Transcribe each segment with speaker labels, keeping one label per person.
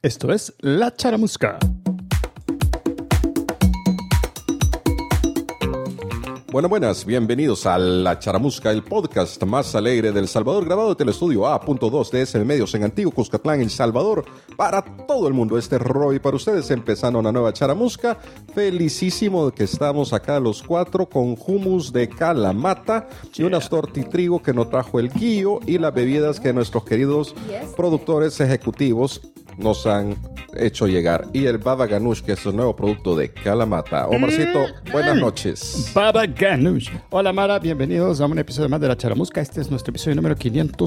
Speaker 1: Esto es La Charamusca.
Speaker 2: Buenas, bienvenidos a La Charamusca, el podcast más alegre del Salvador, grabado desde el estudio A.2 de SL Medios en Antiguo Cuscatlán, El Salvador, para todo el mundo. Este es Roy para ustedes, empezando una nueva Charamusca. Felicísimo de que estamos acá los cuatro con hummus de Kalamata y unas tortitrigo que nos trajo el Guillo y las bebidas que nuestros queridos productores ejecutivos nos han hecho llegar. Y el Baba Ganoush, que es un nuevo producto de Kalamata. Omarcito, buenas noches.
Speaker 1: Baba Ganoush. Hola Mara, bienvenidos a un episodio más de La Charamusca. Este es nuestro episodio número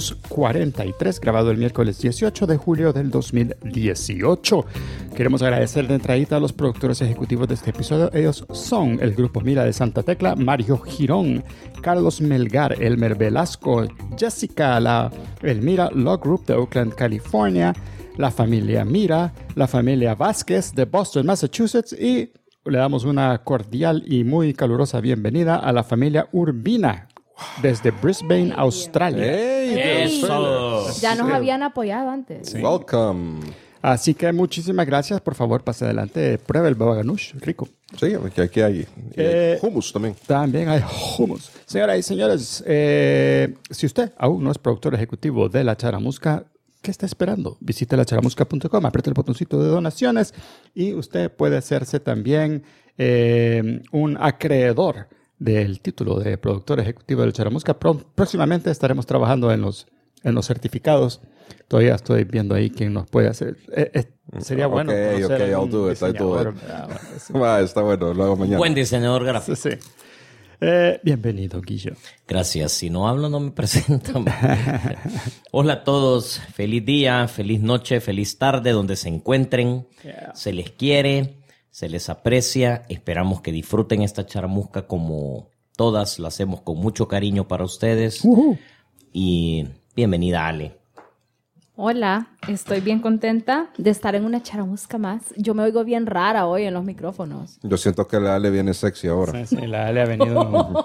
Speaker 1: 543, grabado el miércoles 18 de julio del 2018. Queremos agradecer de entradita a los productores ejecutivos de este episodio. Ellos son el Grupo Mira de Santa Tecla, Mario Girón, Carlos Melgar, Elmer Velasco, Jessica, el Mira Law Group de Oakland, California, la familia Mira, la familia Vázquez de Boston, Massachusetts, y le damos una cordial y muy calurosa bienvenida a la familia Urbina desde Brisbane, Australia.
Speaker 2: ¡Hey!
Speaker 3: ¡Eso! Ya nos habían apoyado antes.
Speaker 2: Sí. Welcome.
Speaker 1: Así que muchísimas gracias. Por favor, pase adelante. Pruebe el baba ganoush. Rico.
Speaker 2: Sí, aquí hay hummus también.
Speaker 1: También hay hummus. Señoras y señores, si usted aún no es productor ejecutivo de La Charamusca, ¿qué está esperando? Visite lacharamusca.com, apriete el botoncito de donaciones y usted puede hacerse también un acreedor del título de productor ejecutivo de La Charamusca. Próximamente estaremos trabajando en los certificados. Todavía estoy viendo ahí quién nos puede hacer. Sería bueno.
Speaker 2: Ok, I'll do it. Está bueno, lo hago mañana.
Speaker 4: Buen diseñador gráfico.
Speaker 1: Sí. Bienvenido, Guillo.
Speaker 4: Gracias. Si no hablo, no me presento. Hola a todos. Feliz día, feliz noche, feliz tarde, donde se encuentren.
Speaker 1: Yeah.
Speaker 4: Se les quiere, se les aprecia. Esperamos que disfruten esta charamusca como todas la hacemos con mucho cariño para ustedes. Y bienvenida, Ale.
Speaker 3: Hola, estoy bien contenta de estar en una charamusca más. Yo me oigo bien rara hoy en los micrófonos.
Speaker 2: Yo siento que la Ale viene sexy ahora.
Speaker 1: Sí, la Ale ha venido.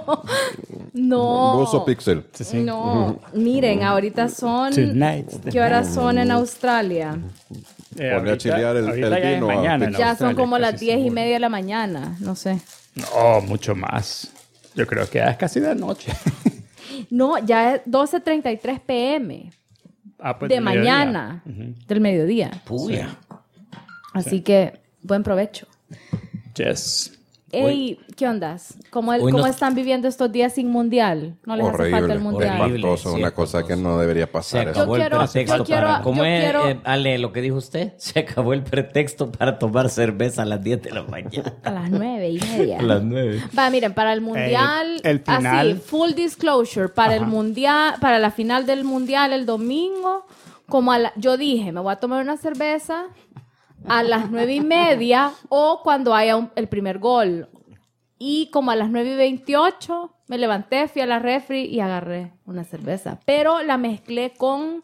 Speaker 3: No.
Speaker 2: Buzo Pixel.
Speaker 1: Sí.
Speaker 3: No. Miren, ahorita son... ¿Qué horas son en Australia?
Speaker 2: Ponle a chilear el vino.
Speaker 1: Mañana,
Speaker 3: Ya son como las 10:30 de la mañana. No sé.
Speaker 1: No, mucho más. Yo creo que ya es casi de noche.
Speaker 3: No, ya es 12:33 p.m.
Speaker 1: Pues
Speaker 3: de mañana, del mediodía.
Speaker 4: Puya.
Speaker 3: Así que, buen provecho.
Speaker 1: Yes.
Speaker 3: Ey, ¿qué ondas? ¿Cómo están viviendo estos días sin mundial? ¿No les hace falta el mundial?
Speaker 4: Horrible.
Speaker 2: Es una cosa que no debería pasar.
Speaker 4: Se acabó el pretexto para... ¿Cómo es,
Speaker 3: quiero...
Speaker 4: Ale, lo que dijo usted? Se acabó el pretexto para tomar cerveza a las 10 de la mañana.
Speaker 3: A las 9:30.
Speaker 4: A las 9.
Speaker 3: Va, miren, para el mundial...
Speaker 1: El final...
Speaker 3: Así, full disclosure. Para el mundial, para la final del mundial el domingo, yo dije, me voy a tomar una cerveza a las 9:30 o cuando haya el primer gol. Y como a las 9:28 me levanté, fui a la refri y agarré una cerveza. Pero la mezclé con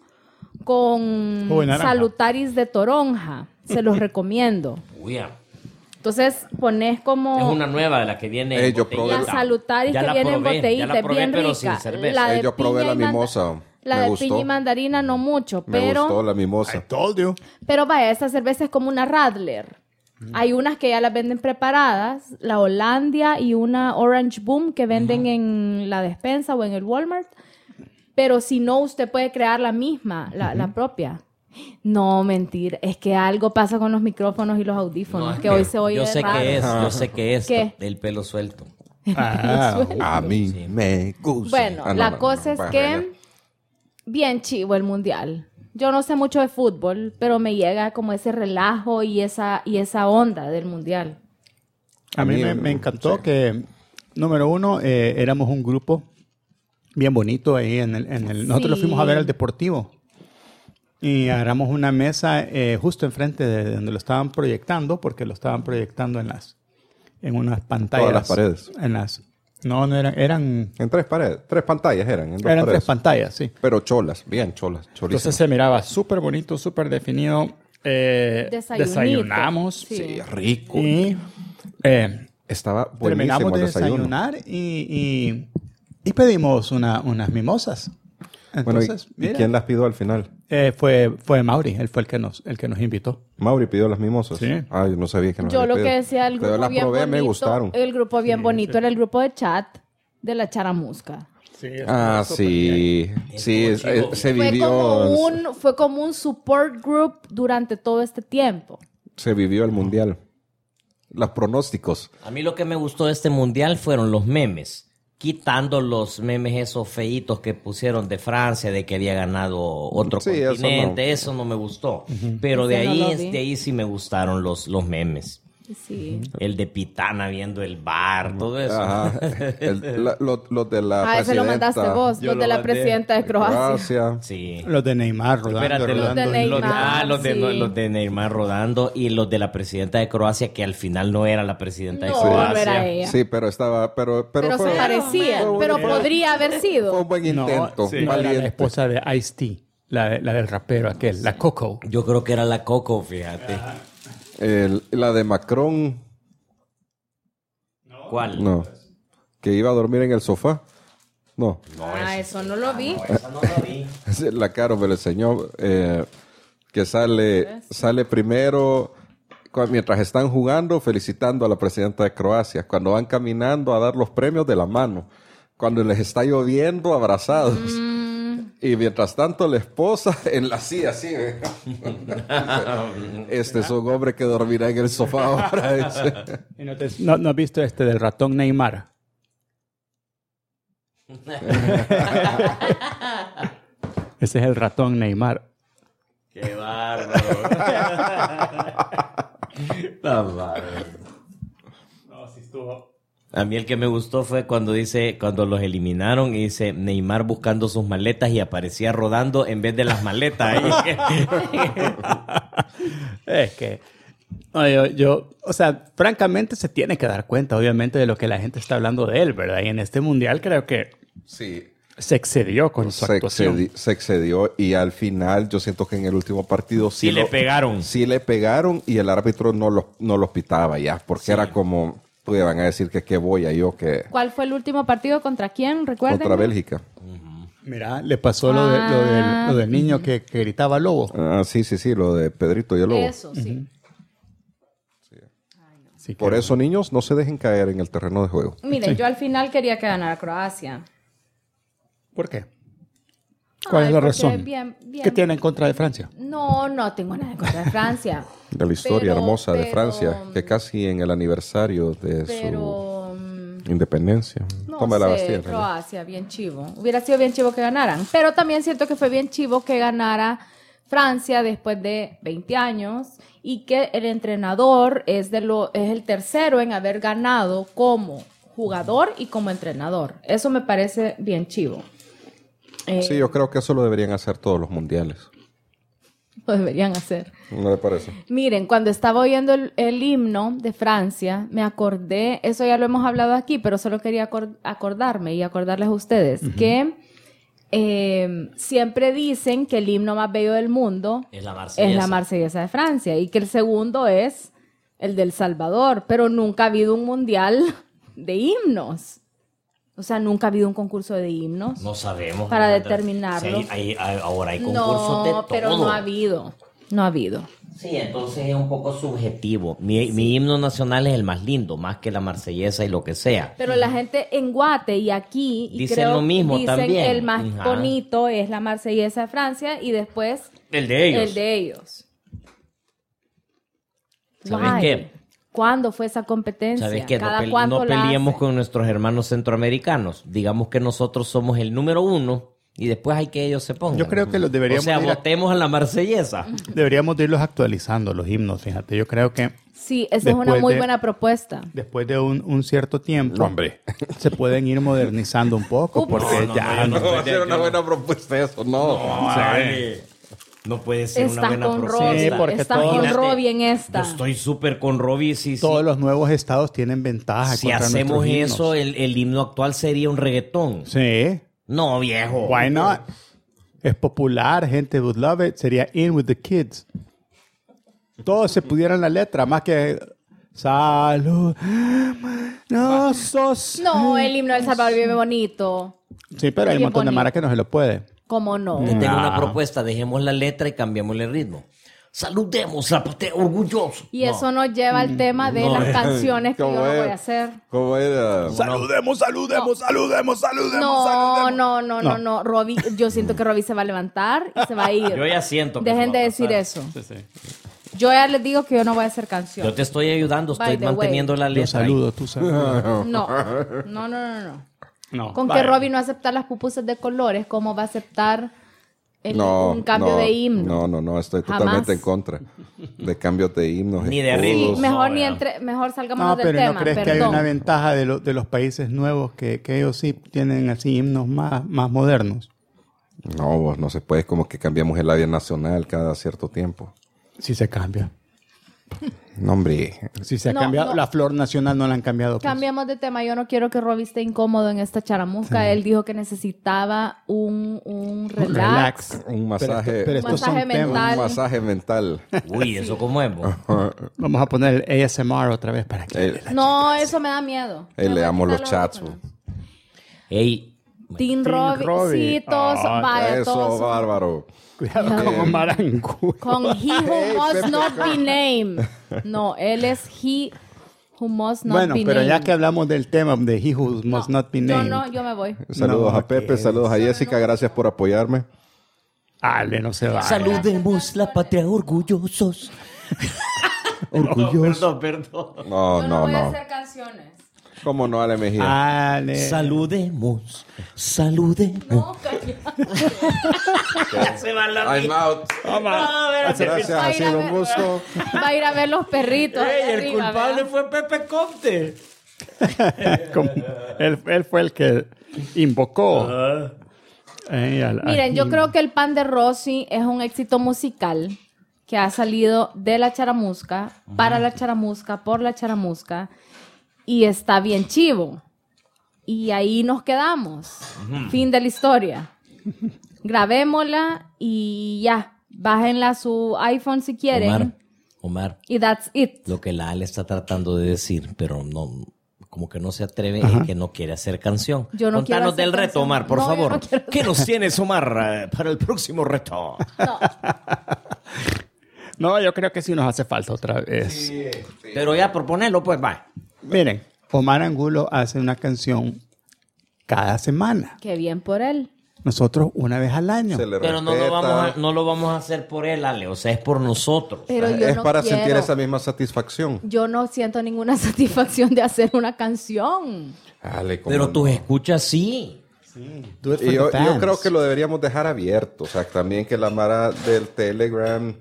Speaker 3: Salutaris de toronja. Se los recomiendo.
Speaker 4: Uya.
Speaker 3: Entonces pones como...
Speaker 4: Es una nueva de la que viene en
Speaker 2: yo
Speaker 4: botellita.
Speaker 2: probé
Speaker 3: La Salutaris
Speaker 4: Ya
Speaker 3: que
Speaker 4: la
Speaker 3: viene en
Speaker 4: probé,
Speaker 3: botellita.
Speaker 4: ya la probé,
Speaker 3: es bien
Speaker 4: pero
Speaker 3: rica.
Speaker 4: sin cerveza.
Speaker 3: La de
Speaker 2: Yo probé
Speaker 3: piña
Speaker 2: la
Speaker 3: y
Speaker 2: mimosa.
Speaker 3: La
Speaker 2: me
Speaker 3: de
Speaker 2: gustó.
Speaker 3: piña y mandarina no mucho,
Speaker 2: Me
Speaker 3: pero...
Speaker 2: gustó la mimosa.
Speaker 1: I told you.
Speaker 3: Pero vaya, esa cerveza es como una Radler. Hay unas que ya las venden preparadas, la Hollandia y una Orange Boom que venden en la despensa o en el Walmart. Pero si no, usted puede crear la misma, la propia. No, mentira. Es que algo pasa con los micrófonos y los audífonos,
Speaker 4: No,
Speaker 3: que hoy se oye
Speaker 4: yo sé
Speaker 3: raro.
Speaker 4: yo sé que es
Speaker 3: ¿Qué?
Speaker 4: el pelo suelto.
Speaker 2: A mí me gusta.
Speaker 3: Bueno, cosa es que bien chivo el mundial. Yo no sé mucho de fútbol, pero me llega como ese relajo y esa onda del mundial.
Speaker 1: A mí me encantó que, número uno, éramos un grupo bien bonito ahí en el nosotros lo fuimos a ver al Deportivo. Y agarramos una mesa justo enfrente de donde lo estaban proyectando, porque lo estaban proyectando en unas pantallas.
Speaker 2: Todas las paredes.
Speaker 1: No eran
Speaker 2: En tres pantallas eran. En dos
Speaker 1: eran
Speaker 2: paredes.
Speaker 1: 3 pantallas, sí.
Speaker 2: Pero bien cholas.
Speaker 1: Entonces se miraba súper bonito, súper definido. Desayunamos.
Speaker 3: Sí,
Speaker 2: rico.
Speaker 1: Y
Speaker 2: Estaba buenísimo
Speaker 1: terminamos de
Speaker 2: el desayuno.
Speaker 1: desayunar y pedimos unas mimosas. Entonces,
Speaker 2: ¿y
Speaker 1: mira,
Speaker 2: quién las pidió al final?
Speaker 1: fue Mauri, él fue el que nos invitó.
Speaker 2: Mauri pidió las mimosas.
Speaker 1: Sí.
Speaker 2: Ah, yo no sabía que nos
Speaker 3: Yo
Speaker 2: había
Speaker 3: lo que
Speaker 2: pedido.
Speaker 3: decía, el
Speaker 2: Pero
Speaker 3: grupo
Speaker 2: las
Speaker 3: bien
Speaker 2: probé,
Speaker 3: bonito.
Speaker 2: me gustaron.
Speaker 3: El grupo bien bonito era el grupo de chat de la Charamusca.
Speaker 2: Ah, sí. Sí, se vivió.
Speaker 3: Fue como un support group durante todo este tiempo.
Speaker 2: Se vivió el mundial. Los pronósticos.
Speaker 4: A mí lo que me gustó de este mundial fueron los memes. Quitando los memes esos feitos que pusieron de Francia, de que había ganado otro
Speaker 2: Sí, eso
Speaker 4: continente. Eso no me gustó. Pero
Speaker 3: Ese no lo vi.
Speaker 4: de ahí sí me gustaron los memes.
Speaker 3: Sí.
Speaker 4: El de Pitana viendo el bar, todo eso.
Speaker 2: Ajá. Los de la presidenta.
Speaker 3: Ese lo mandaste vos,
Speaker 4: Yo
Speaker 3: los de
Speaker 4: lo
Speaker 3: la
Speaker 4: mandé.
Speaker 3: presidenta de Croacia.
Speaker 2: Gracias.
Speaker 4: Sí.
Speaker 1: Los de Neymar rodando.
Speaker 4: Espérate,
Speaker 3: Los de Neymar,
Speaker 4: los de Neymar rodando y los de la presidenta de Croacia, que al final no era la presidenta de
Speaker 3: No,
Speaker 4: Croacia.
Speaker 3: no era ella.
Speaker 2: Sí, pero estaba. Pero
Speaker 3: Pero se parecía, pero podría haber
Speaker 2: Fue
Speaker 3: sido.
Speaker 2: un buen intento.
Speaker 1: No, era
Speaker 2: Valiente.
Speaker 1: la esposa de Ice-T, la del rapero aquel, la Coco.
Speaker 4: Yo creo que era la Coco, fíjate.
Speaker 2: La de Macron.
Speaker 4: ¿Cuál?
Speaker 2: No. Que iba a dormir en el sofá. No.
Speaker 3: Eso no lo vi.
Speaker 4: Esa no la vi.
Speaker 2: La Caro me lo enseñó. Que sale primero mientras están jugando, felicitando a la presidenta de Croacia. Cuando van caminando a dar los premios de la mano. Cuando les está lloviendo, abrazados. Y mientras tanto, la esposa en la silla, así. Este es un hombre que dormirá en el sofá ahora. Dice.
Speaker 1: ¿Y no has visto este del ratón Neymar? Ese es el ratón Neymar.
Speaker 4: ¡Qué bárbaro! Está bárbaro.
Speaker 1: No, sí estuvo.
Speaker 4: A mí el que me gustó fue cuando los eliminaron y dice Neymar buscando sus maletas y aparecía rodando en vez de las maletas.
Speaker 1: Es que, no, o sea, francamente se tiene que dar cuenta, obviamente, de lo que la gente está hablando de él, ¿verdad? Y en este mundial creo que
Speaker 2: Sí.
Speaker 1: se excedió con su actuación.
Speaker 2: Se excedió y al final yo siento que en el último partido
Speaker 4: Sí le pegaron.
Speaker 2: Sí le pegaron y el árbitro no los pitaba ya, porque era como, pues van a decir que qué voy a yo que
Speaker 3: ¿Cuál fue el último partido? ¿Contra quién? Recuerden.
Speaker 2: contra Bélgica.
Speaker 1: Mira, le pasó lo del niño que gritaba lobo.
Speaker 2: Ah, sí, lo de Pedrito y el Lobo.
Speaker 3: Eso, sí.
Speaker 1: Así que-
Speaker 2: Por eso, niños, no se dejen caer en el terreno de juego.
Speaker 3: Miren, yo al final quería que ganara Croacia.
Speaker 1: ¿Por qué? ¿Cuál es la
Speaker 3: porque
Speaker 1: razón?
Speaker 3: bien.
Speaker 1: ¿Qué tiene en contra de Francia?
Speaker 3: No tengo nada en contra de Francia.
Speaker 2: De la historia
Speaker 3: Pero-
Speaker 2: hermosa de
Speaker 3: pero-
Speaker 2: Francia, que casi en el aniversario de
Speaker 3: Pero
Speaker 2: su independencia.
Speaker 3: no
Speaker 2: Toma la
Speaker 3: sé,
Speaker 2: Bastilla. ¿no?
Speaker 3: Croacia, bien chivo. Hubiera sido bien chivo que ganaran. Pero también siento que fue bien chivo que ganara Francia después de 20 años y que el entrenador es el tercero en haber ganado como jugador y como entrenador. Eso me parece bien chivo.
Speaker 2: Sí, yo creo que eso lo deberían hacer todos los mundiales.
Speaker 3: Lo deberían hacer.
Speaker 2: ¿No le parece?
Speaker 3: Miren, cuando estaba oyendo el himno de Francia, me acordé, eso ya lo hemos hablado aquí, pero solo quería acordarme y acordarles a ustedes que siempre dicen que el himno más bello del mundo
Speaker 4: Es la Marsellesa.
Speaker 3: es la Marsellesa de Francia y que el segundo es el del Salvador, pero nunca ha habido un mundial de himnos. O sea, nunca ha habido un concurso de himnos.
Speaker 4: No sabemos.
Speaker 3: Para
Speaker 4: Alejandra.
Speaker 3: determinarlo.
Speaker 4: Sí, ahora hay concursos de todo.
Speaker 3: pero no ha habido. No ha habido.
Speaker 4: Sí, entonces es un poco subjetivo. Mi himno nacional es el más lindo, más que la marsellesa y lo que sea.
Speaker 3: Pero la gente en Guate y aquí
Speaker 4: Dicen
Speaker 3: creo,
Speaker 4: lo mismo
Speaker 3: dicen
Speaker 4: también.
Speaker 3: el más
Speaker 4: Ajá.
Speaker 3: bonito es la Marsellesa de Francia y después
Speaker 4: El de ellos.
Speaker 3: el de ellos.
Speaker 4: ¿Sabes
Speaker 3: Why?
Speaker 4: qué?
Speaker 3: ¿Cuándo fue esa competencia?
Speaker 4: ¿Sabes qué?
Speaker 3: ¿Cada
Speaker 4: No
Speaker 3: cuánto la
Speaker 4: peleemos
Speaker 3: hacen?
Speaker 4: con nuestros hermanos centroamericanos. Digamos que nosotros somos el número 1 y después hay que ellos se pongan.
Speaker 1: Yo creo que los deberíamos
Speaker 4: O sea,
Speaker 1: ir
Speaker 4: votemos a la marsellesa.
Speaker 1: deberíamos de irlos actualizando, los himnos, fíjate. Yo creo que
Speaker 3: Sí, esa es una
Speaker 1: Después
Speaker 3: muy
Speaker 1: de-
Speaker 3: buena propuesta.
Speaker 1: después de un cierto tiempo,
Speaker 2: No, hombre.
Speaker 1: se pueden ir modernizando un poco,
Speaker 3: Ups.
Speaker 1: porque
Speaker 4: No,
Speaker 1: ya
Speaker 4: yo no-
Speaker 2: No va a ser una buena propuesta eso, no.
Speaker 4: No puede ser una
Speaker 3: Estás
Speaker 4: buena
Speaker 3: con
Speaker 4: propuesta.
Speaker 3: Robbie,
Speaker 1: Sí, porque
Speaker 3: estás
Speaker 1: todos-
Speaker 3: con
Speaker 4: Imagínate,
Speaker 3: Robbie en esta.
Speaker 4: Yo estoy súper con Robbie.
Speaker 1: todos los nuevos estados tienen ventaja.
Speaker 4: Si
Speaker 1: contra
Speaker 4: hacemos
Speaker 1: nuestros himnos.
Speaker 4: eso, el himno actual sería un reggaetón.
Speaker 1: Sí.
Speaker 4: No, viejo.
Speaker 1: Why not? Es popular, gente would love it. Sería In with the Kids. Todos se pudieran la letra, más que salud. No sos.
Speaker 3: No, el himno del Salvador es bien bonito.
Speaker 1: Sí, pero hay un
Speaker 3: Bien
Speaker 1: montón de
Speaker 3: bonito.
Speaker 1: mara que no se lo puede.
Speaker 3: ¿Cómo no?
Speaker 4: Te tengo una propuesta, dejemos la letra y cambiamos el ritmo. Saludemos la patria orgulloso.
Speaker 3: Y eso nos lleva al tema de las canciones que yo no voy a hacer.
Speaker 2: ¿Cómo era?
Speaker 1: Saludemos.
Speaker 3: No. Robbie, yo siento que Robbie se va a levantar y se va a ir.
Speaker 4: Yo ya siento que
Speaker 3: Dejen
Speaker 4: se va
Speaker 3: de
Speaker 4: a
Speaker 3: decir
Speaker 4: pasar.
Speaker 3: eso.
Speaker 1: Sí.
Speaker 3: Yo ya les digo que yo no voy a hacer canción.
Speaker 4: Yo te estoy ayudando, estoy
Speaker 3: By the way.
Speaker 4: manteniendo la
Speaker 1: Yo
Speaker 4: letra.
Speaker 1: saludo, tú saludas.
Speaker 3: No.
Speaker 1: No,
Speaker 3: Con
Speaker 1: vaya.
Speaker 3: que Robbie no acepta las pupusas de colores, ¿cómo va a aceptar un cambio
Speaker 2: no,
Speaker 3: de himno?
Speaker 2: No, estoy
Speaker 3: Jamás.
Speaker 2: totalmente en contra de cambios de himnos.
Speaker 4: Ni de
Speaker 2: escudos.
Speaker 4: ritmos.
Speaker 3: Mejor
Speaker 4: No,
Speaker 3: mejor salgamos
Speaker 1: No,
Speaker 3: del
Speaker 1: pero
Speaker 3: tema.
Speaker 1: ¿no crees que hay
Speaker 3: perdón.
Speaker 1: una ventaja de los países nuevos que ellos sí tienen así himnos más modernos?
Speaker 2: No, vos, no se puede, como que cambiamos el área nacional cada cierto tiempo.
Speaker 1: Sí se cambia.
Speaker 2: No, hombre.
Speaker 1: Sí se ha
Speaker 3: No,
Speaker 1: cambiado.
Speaker 3: no.
Speaker 1: La flor nacional no la han cambiado. pues.
Speaker 3: Cambiamos de tema. Yo no quiero que Robbie esté incómodo en esta charamusca. Él dijo que necesitaba un relax.
Speaker 2: Un masaje.
Speaker 1: Pero estos
Speaker 3: Masaje
Speaker 1: son
Speaker 3: mental.
Speaker 1: temas.
Speaker 2: Un masaje mental.
Speaker 4: Uy, ¿eso cómo es? vos?
Speaker 1: Vamos a poner el ASMR otra vez para que...
Speaker 3: No, eso me da miedo.
Speaker 2: Le
Speaker 3: Me voy a
Speaker 2: damos los
Speaker 3: quitar
Speaker 2: chats.
Speaker 3: audífonos.
Speaker 4: Ey,
Speaker 3: Team Robbie.
Speaker 1: Robbie.
Speaker 3: Sí, todos.
Speaker 1: Ah,
Speaker 3: vaya,
Speaker 2: Eso,
Speaker 3: todos.
Speaker 2: bárbaro.
Speaker 1: Cuidado con Omar Angulo.
Speaker 3: Con He Who Must Not Be Named. No, él es He Who Must Not
Speaker 1: Bueno,
Speaker 3: Be
Speaker 1: pero
Speaker 3: Named.
Speaker 1: ya que hablamos del tema de He Who Must Not Be Named.
Speaker 3: Yo me voy.
Speaker 2: Saludos
Speaker 1: No,
Speaker 2: a Pepe,
Speaker 1: ¿qué?
Speaker 2: saludos a Jessica, gracias por apoyarme.
Speaker 1: Ale, no se va.
Speaker 4: saludemos la patria orgullosos.
Speaker 2: Orgulloso.
Speaker 4: Perdón.
Speaker 2: No,
Speaker 3: Yo
Speaker 2: no,
Speaker 3: voy a
Speaker 2: no.
Speaker 3: hacer canciones.
Speaker 2: ¿Cómo no, Ale Mejía?
Speaker 1: Ale.
Speaker 4: Saludemos.
Speaker 3: No, calla.
Speaker 4: Se va la
Speaker 2: I'm out. Gracias, ha sido un gusto.
Speaker 3: Va a ir a ver los perritos. allá
Speaker 4: Ey, el
Speaker 3: arriba,
Speaker 4: culpable
Speaker 3: ¿verdad?
Speaker 4: fue Pepe Comte.
Speaker 1: Como- él fue el que invocó.
Speaker 3: Miren, yo creo que el pan de Rosy es un éxito musical que ha salido de la charamusca, para la charamusca, por la charamusca, y está bien chivo. Y ahí nos quedamos. Fin de la historia. Grabémosla y ya. Bájenla a su iPhone si quieren.
Speaker 4: Omar,
Speaker 3: Y that's it.
Speaker 4: lo que la Ale está tratando de decir, pero no, como que no se atreve, es que no quiere hacer canción.
Speaker 3: Yo no quiero
Speaker 4: Contanos
Speaker 3: hacer
Speaker 4: del reto,
Speaker 3: canción.
Speaker 4: Omar, por
Speaker 3: No, yo
Speaker 4: favor.
Speaker 3: no quiero
Speaker 4: ¿Qué nos tienes, Omar, para el próximo reto?
Speaker 3: No.
Speaker 1: No, yo creo que sí nos hace falta otra vez.
Speaker 4: Pero ya, proponerlo, pues va.
Speaker 1: Miren, Omar Angulo hace una canción cada semana.
Speaker 3: Qué bien por él.
Speaker 1: Nosotros una vez al año.
Speaker 2: Se le
Speaker 4: Pero no
Speaker 2: respeta.
Speaker 4: lo vamos a hacer por él, Ale. O sea, es por nosotros.
Speaker 3: Pero yo
Speaker 2: Es
Speaker 3: no
Speaker 2: para
Speaker 3: quiero.
Speaker 2: sentir esa misma satisfacción.
Speaker 3: Yo no siento ninguna satisfacción de hacer una canción.
Speaker 2: Ale, ¿cómo
Speaker 4: Pero
Speaker 2: no?
Speaker 4: tus escuchas sí.
Speaker 1: Do it for
Speaker 2: Y yo
Speaker 1: the fans.
Speaker 2: creo que lo deberíamos dejar abierto. O sea, también que la mara del Telegram.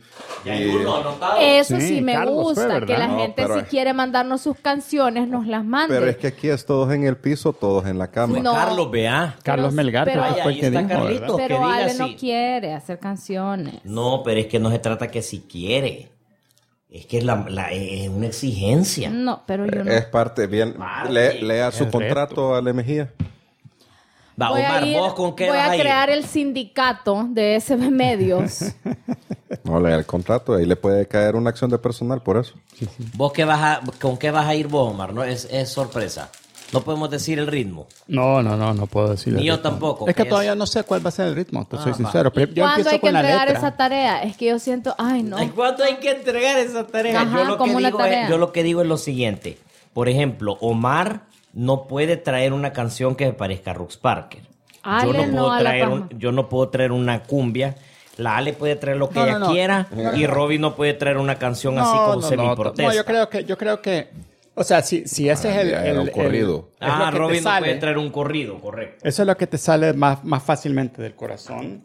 Speaker 3: Eso
Speaker 1: Sí,
Speaker 3: sí me
Speaker 1: Carlos fue,
Speaker 3: gusta,
Speaker 1: ¿verdad?
Speaker 3: que la
Speaker 2: No,
Speaker 3: gente
Speaker 2: pero
Speaker 3: si
Speaker 2: es-
Speaker 3: quiere mandarnos sus canciones nos las mande.
Speaker 2: Pero es que aquí es todos en el piso, todos en la cama.
Speaker 3: No.
Speaker 4: Carlos, vea.
Speaker 1: Carlos Melgar,
Speaker 3: pero-
Speaker 1: creo que fue el
Speaker 4: Ahí
Speaker 1: que
Speaker 4: está
Speaker 1: dijo,
Speaker 4: Carlitos.
Speaker 1: ¿verdad?
Speaker 3: Pero
Speaker 4: que diga
Speaker 3: Ale
Speaker 4: así.
Speaker 3: no quiere hacer canciones.
Speaker 4: No, pero es que no se trata que si quiere. Es que es una exigencia.
Speaker 3: No, pero yo no.
Speaker 2: Es parte, bien. Lea su
Speaker 1: El
Speaker 2: contrato, Ale Mejía.
Speaker 4: Va,
Speaker 3: Voy
Speaker 4: Omar,
Speaker 3: a, ir-
Speaker 4: ¿vos con qué
Speaker 3: voy
Speaker 4: vas
Speaker 3: a
Speaker 4: a ir?
Speaker 3: crear el sindicato de SB Medios.
Speaker 2: No, lea el contrato. Ahí le puede caer una acción de personal por eso.
Speaker 4: ¿Vos con qué vas a ir vos, Omar? No, es sorpresa. No podemos decir el ritmo.
Speaker 1: No puedo decirlo.
Speaker 4: Ni yo tampoco,
Speaker 1: Es que
Speaker 4: que
Speaker 1: todavía
Speaker 4: es-
Speaker 1: no sé cuál va a ser el ritmo, te soy
Speaker 4: va.
Speaker 1: sincero. Pero yo
Speaker 3: ¿Cuándo
Speaker 1: empiezo
Speaker 3: hay que
Speaker 1: con la
Speaker 3: entregar
Speaker 1: letra.
Speaker 3: esa tarea? Es que yo siento, ay no.
Speaker 4: ¿En cuánto hay que entregar esa tarea?
Speaker 3: Ajá, como una tarea.
Speaker 4: Yo lo que digo es lo siguiente. Por ejemplo, Omar no puede traer una canción que parezca Rux Parker.
Speaker 3: Ale no a la cama.
Speaker 4: Yo no puedo traer una cumbia. La Ale puede traer lo que
Speaker 1: No,
Speaker 4: ella
Speaker 1: no.
Speaker 4: quiera y Robin no puede traer una canción así como semi-protesta.
Speaker 1: No, yo creo que, o sea, si ese es el,
Speaker 2: ya, era un corrido.
Speaker 1: es lo que te
Speaker 4: Robin no
Speaker 1: sale,
Speaker 4: puede traer un corrido, correcto.
Speaker 1: eso es lo que te sale más fácilmente del corazón.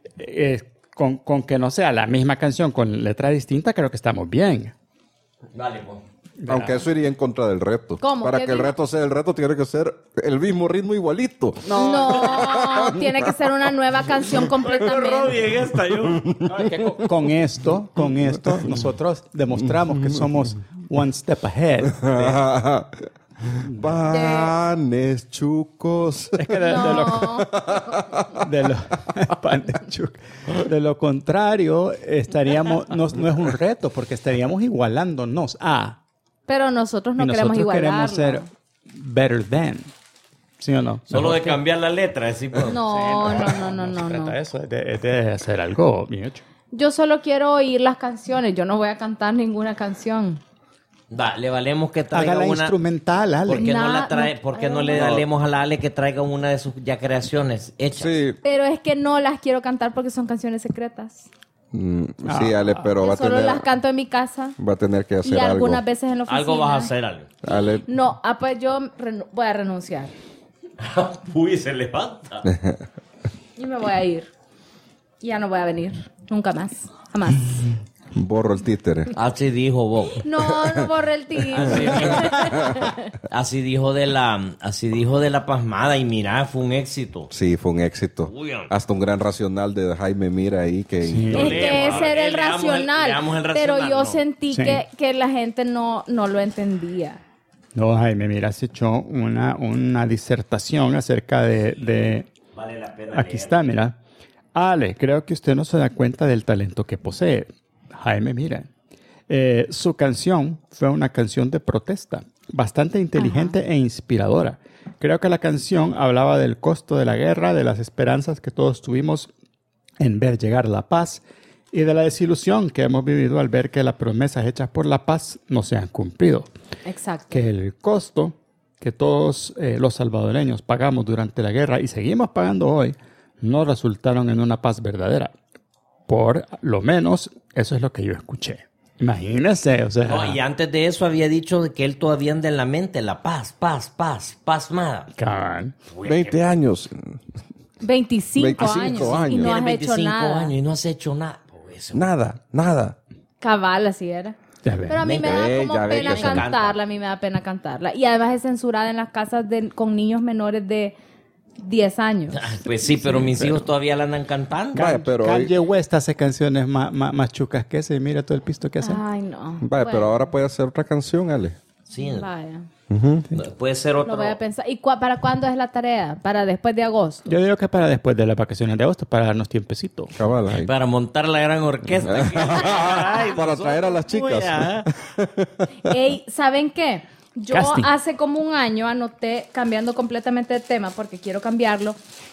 Speaker 1: Con que no sea la misma canción con letra distinta, creo que estamos bien.
Speaker 4: Dale, pues.
Speaker 2: Aunque eso iría en contra del reto.
Speaker 3: ¿Cómo?
Speaker 2: Para
Speaker 3: ¿Qué
Speaker 2: que el
Speaker 3: dijo?
Speaker 2: reto sea el reto, tiene que ser el mismo ritmo igualito.
Speaker 3: No, tiene que ser una nueva canción completamente.
Speaker 1: Con esto, nosotros demostramos que somos one step ahead.
Speaker 2: Panes chucos.
Speaker 1: Es que
Speaker 3: No,
Speaker 1: de lo contrario, estaríamos, no es un reto, porque estaríamos igualándonos a.
Speaker 3: pero nosotros no
Speaker 1: y
Speaker 3: queremos
Speaker 1: nosotros
Speaker 3: igualarlo.
Speaker 1: queremos ser better than. ¿Sí o no?
Speaker 4: Solo
Speaker 1: Mejor
Speaker 4: de
Speaker 1: que-
Speaker 4: cambiar la letra. Así, pues.
Speaker 3: No.
Speaker 1: se trata de eso, es de hacer algo bien hecho.
Speaker 3: Yo solo quiero oír las canciones. Yo no voy a cantar ninguna canción.
Speaker 4: Va, le valemos que traiga
Speaker 1: Haga la
Speaker 4: una...
Speaker 1: instrumental, Ale.
Speaker 4: ¿Por qué no,
Speaker 3: Nah,
Speaker 4: la trae,
Speaker 3: no.
Speaker 4: ¿por qué no le valemos a la Ale que traiga una de sus ya creaciones hechas?
Speaker 2: Sí,
Speaker 3: Pero es que no las quiero cantar porque son canciones secretas.
Speaker 2: sí, Ale, pero
Speaker 3: Yo
Speaker 2: va a
Speaker 3: solo las
Speaker 2: tener,
Speaker 3: canto en mi casa
Speaker 2: va a tener que hacer
Speaker 3: y
Speaker 2: algo.
Speaker 3: algunas veces en la oficina.
Speaker 4: Algo vas a hacer, Ale.
Speaker 2: Ale,
Speaker 3: No, pues yo voy a renunciar.
Speaker 4: Uy, se levanta.
Speaker 3: Y me voy a ir. Y ya no voy a venir. Nunca más. Jamás.
Speaker 2: borro el títere.
Speaker 4: Así dijo Bob.
Speaker 3: No borré el tío.
Speaker 4: Así dijo de la pasmada y mira, fue un éxito.
Speaker 2: Sí, fue un éxito.
Speaker 4: Uy,
Speaker 2: Hasta un gran racional de Jaime Mira ahí que...
Speaker 1: Sí.
Speaker 3: Es que ese era el
Speaker 4: Leamos
Speaker 3: racional.
Speaker 4: leamos el
Speaker 3: Pero
Speaker 4: racional,
Speaker 3: yo
Speaker 4: no.
Speaker 3: sentí
Speaker 1: Sí.
Speaker 3: que la gente no lo entendía.
Speaker 1: No, Jaime, mira, has hecho una disertación acerca de
Speaker 4: Vale la pena
Speaker 1: aquí
Speaker 4: leer.
Speaker 1: está, mira. Ale, creo que usted no se da cuenta del talento que posee. Jaime, mira. Su canción fue una canción de protesta, bastante inteligente e inspiradora. Creo que la canción hablaba del costo de la guerra, de las esperanzas que todos tuvimos en ver llegar la paz y de la desilusión que hemos vivido al ver que las promesas hechas por la paz no se han cumplido.
Speaker 3: Exacto.
Speaker 1: Que el costo que todos los salvadoreños pagamos durante la guerra y seguimos pagando hoy no resultaron en una paz verdadera. Por lo menos eso es lo que yo escuché. Imagínese, o sea...
Speaker 4: No, y antes de eso había dicho que él todavía anda en la mente la paz, pasmada.
Speaker 1: Cabal.
Speaker 2: 20 años.
Speaker 3: 25
Speaker 2: 25
Speaker 3: años. Y no
Speaker 2: años.
Speaker 3: has
Speaker 4: Tiene
Speaker 3: hecho
Speaker 4: 25
Speaker 3: nada.
Speaker 4: años y no has hecho nada. Pues,
Speaker 2: Nada.
Speaker 3: Cabal, así era.
Speaker 1: Ya ves.
Speaker 3: Pero a mí me da
Speaker 2: Ve,
Speaker 3: como
Speaker 2: ya ve
Speaker 3: pena
Speaker 2: que se
Speaker 3: cantarla, a mí me da pena cantarla. Y además es censurada en las casas con niños menores de 10 años.
Speaker 4: Pues sí, pero mis hijos todavía la andan cantando.
Speaker 2: Vaya, pero hoy-
Speaker 1: Kanye West hace canciones más chucas que ese y mira todo el pisto que hace.
Speaker 3: Ay, no.
Speaker 2: Vaya,
Speaker 3: Bueno,
Speaker 2: pero ahora puede hacer otra canción, Ale.
Speaker 4: Sí,
Speaker 3: vaya.
Speaker 4: puede ser otro.
Speaker 3: Lo voy a pensar. ¿Y para cuándo es la tarea? ¿Para después de agosto?
Speaker 1: Yo digo que para después de las vacaciones de agosto, para darnos tiempecito.
Speaker 2: Cabal, ahí.
Speaker 4: Para montar la gran orquesta.
Speaker 2: Para traer a las chicas.
Speaker 3: Ey, ¿saben qué? Yo
Speaker 1: Casting.
Speaker 3: hace como un año anoté, cambiando completamente de tema porque quiero cambiarlo.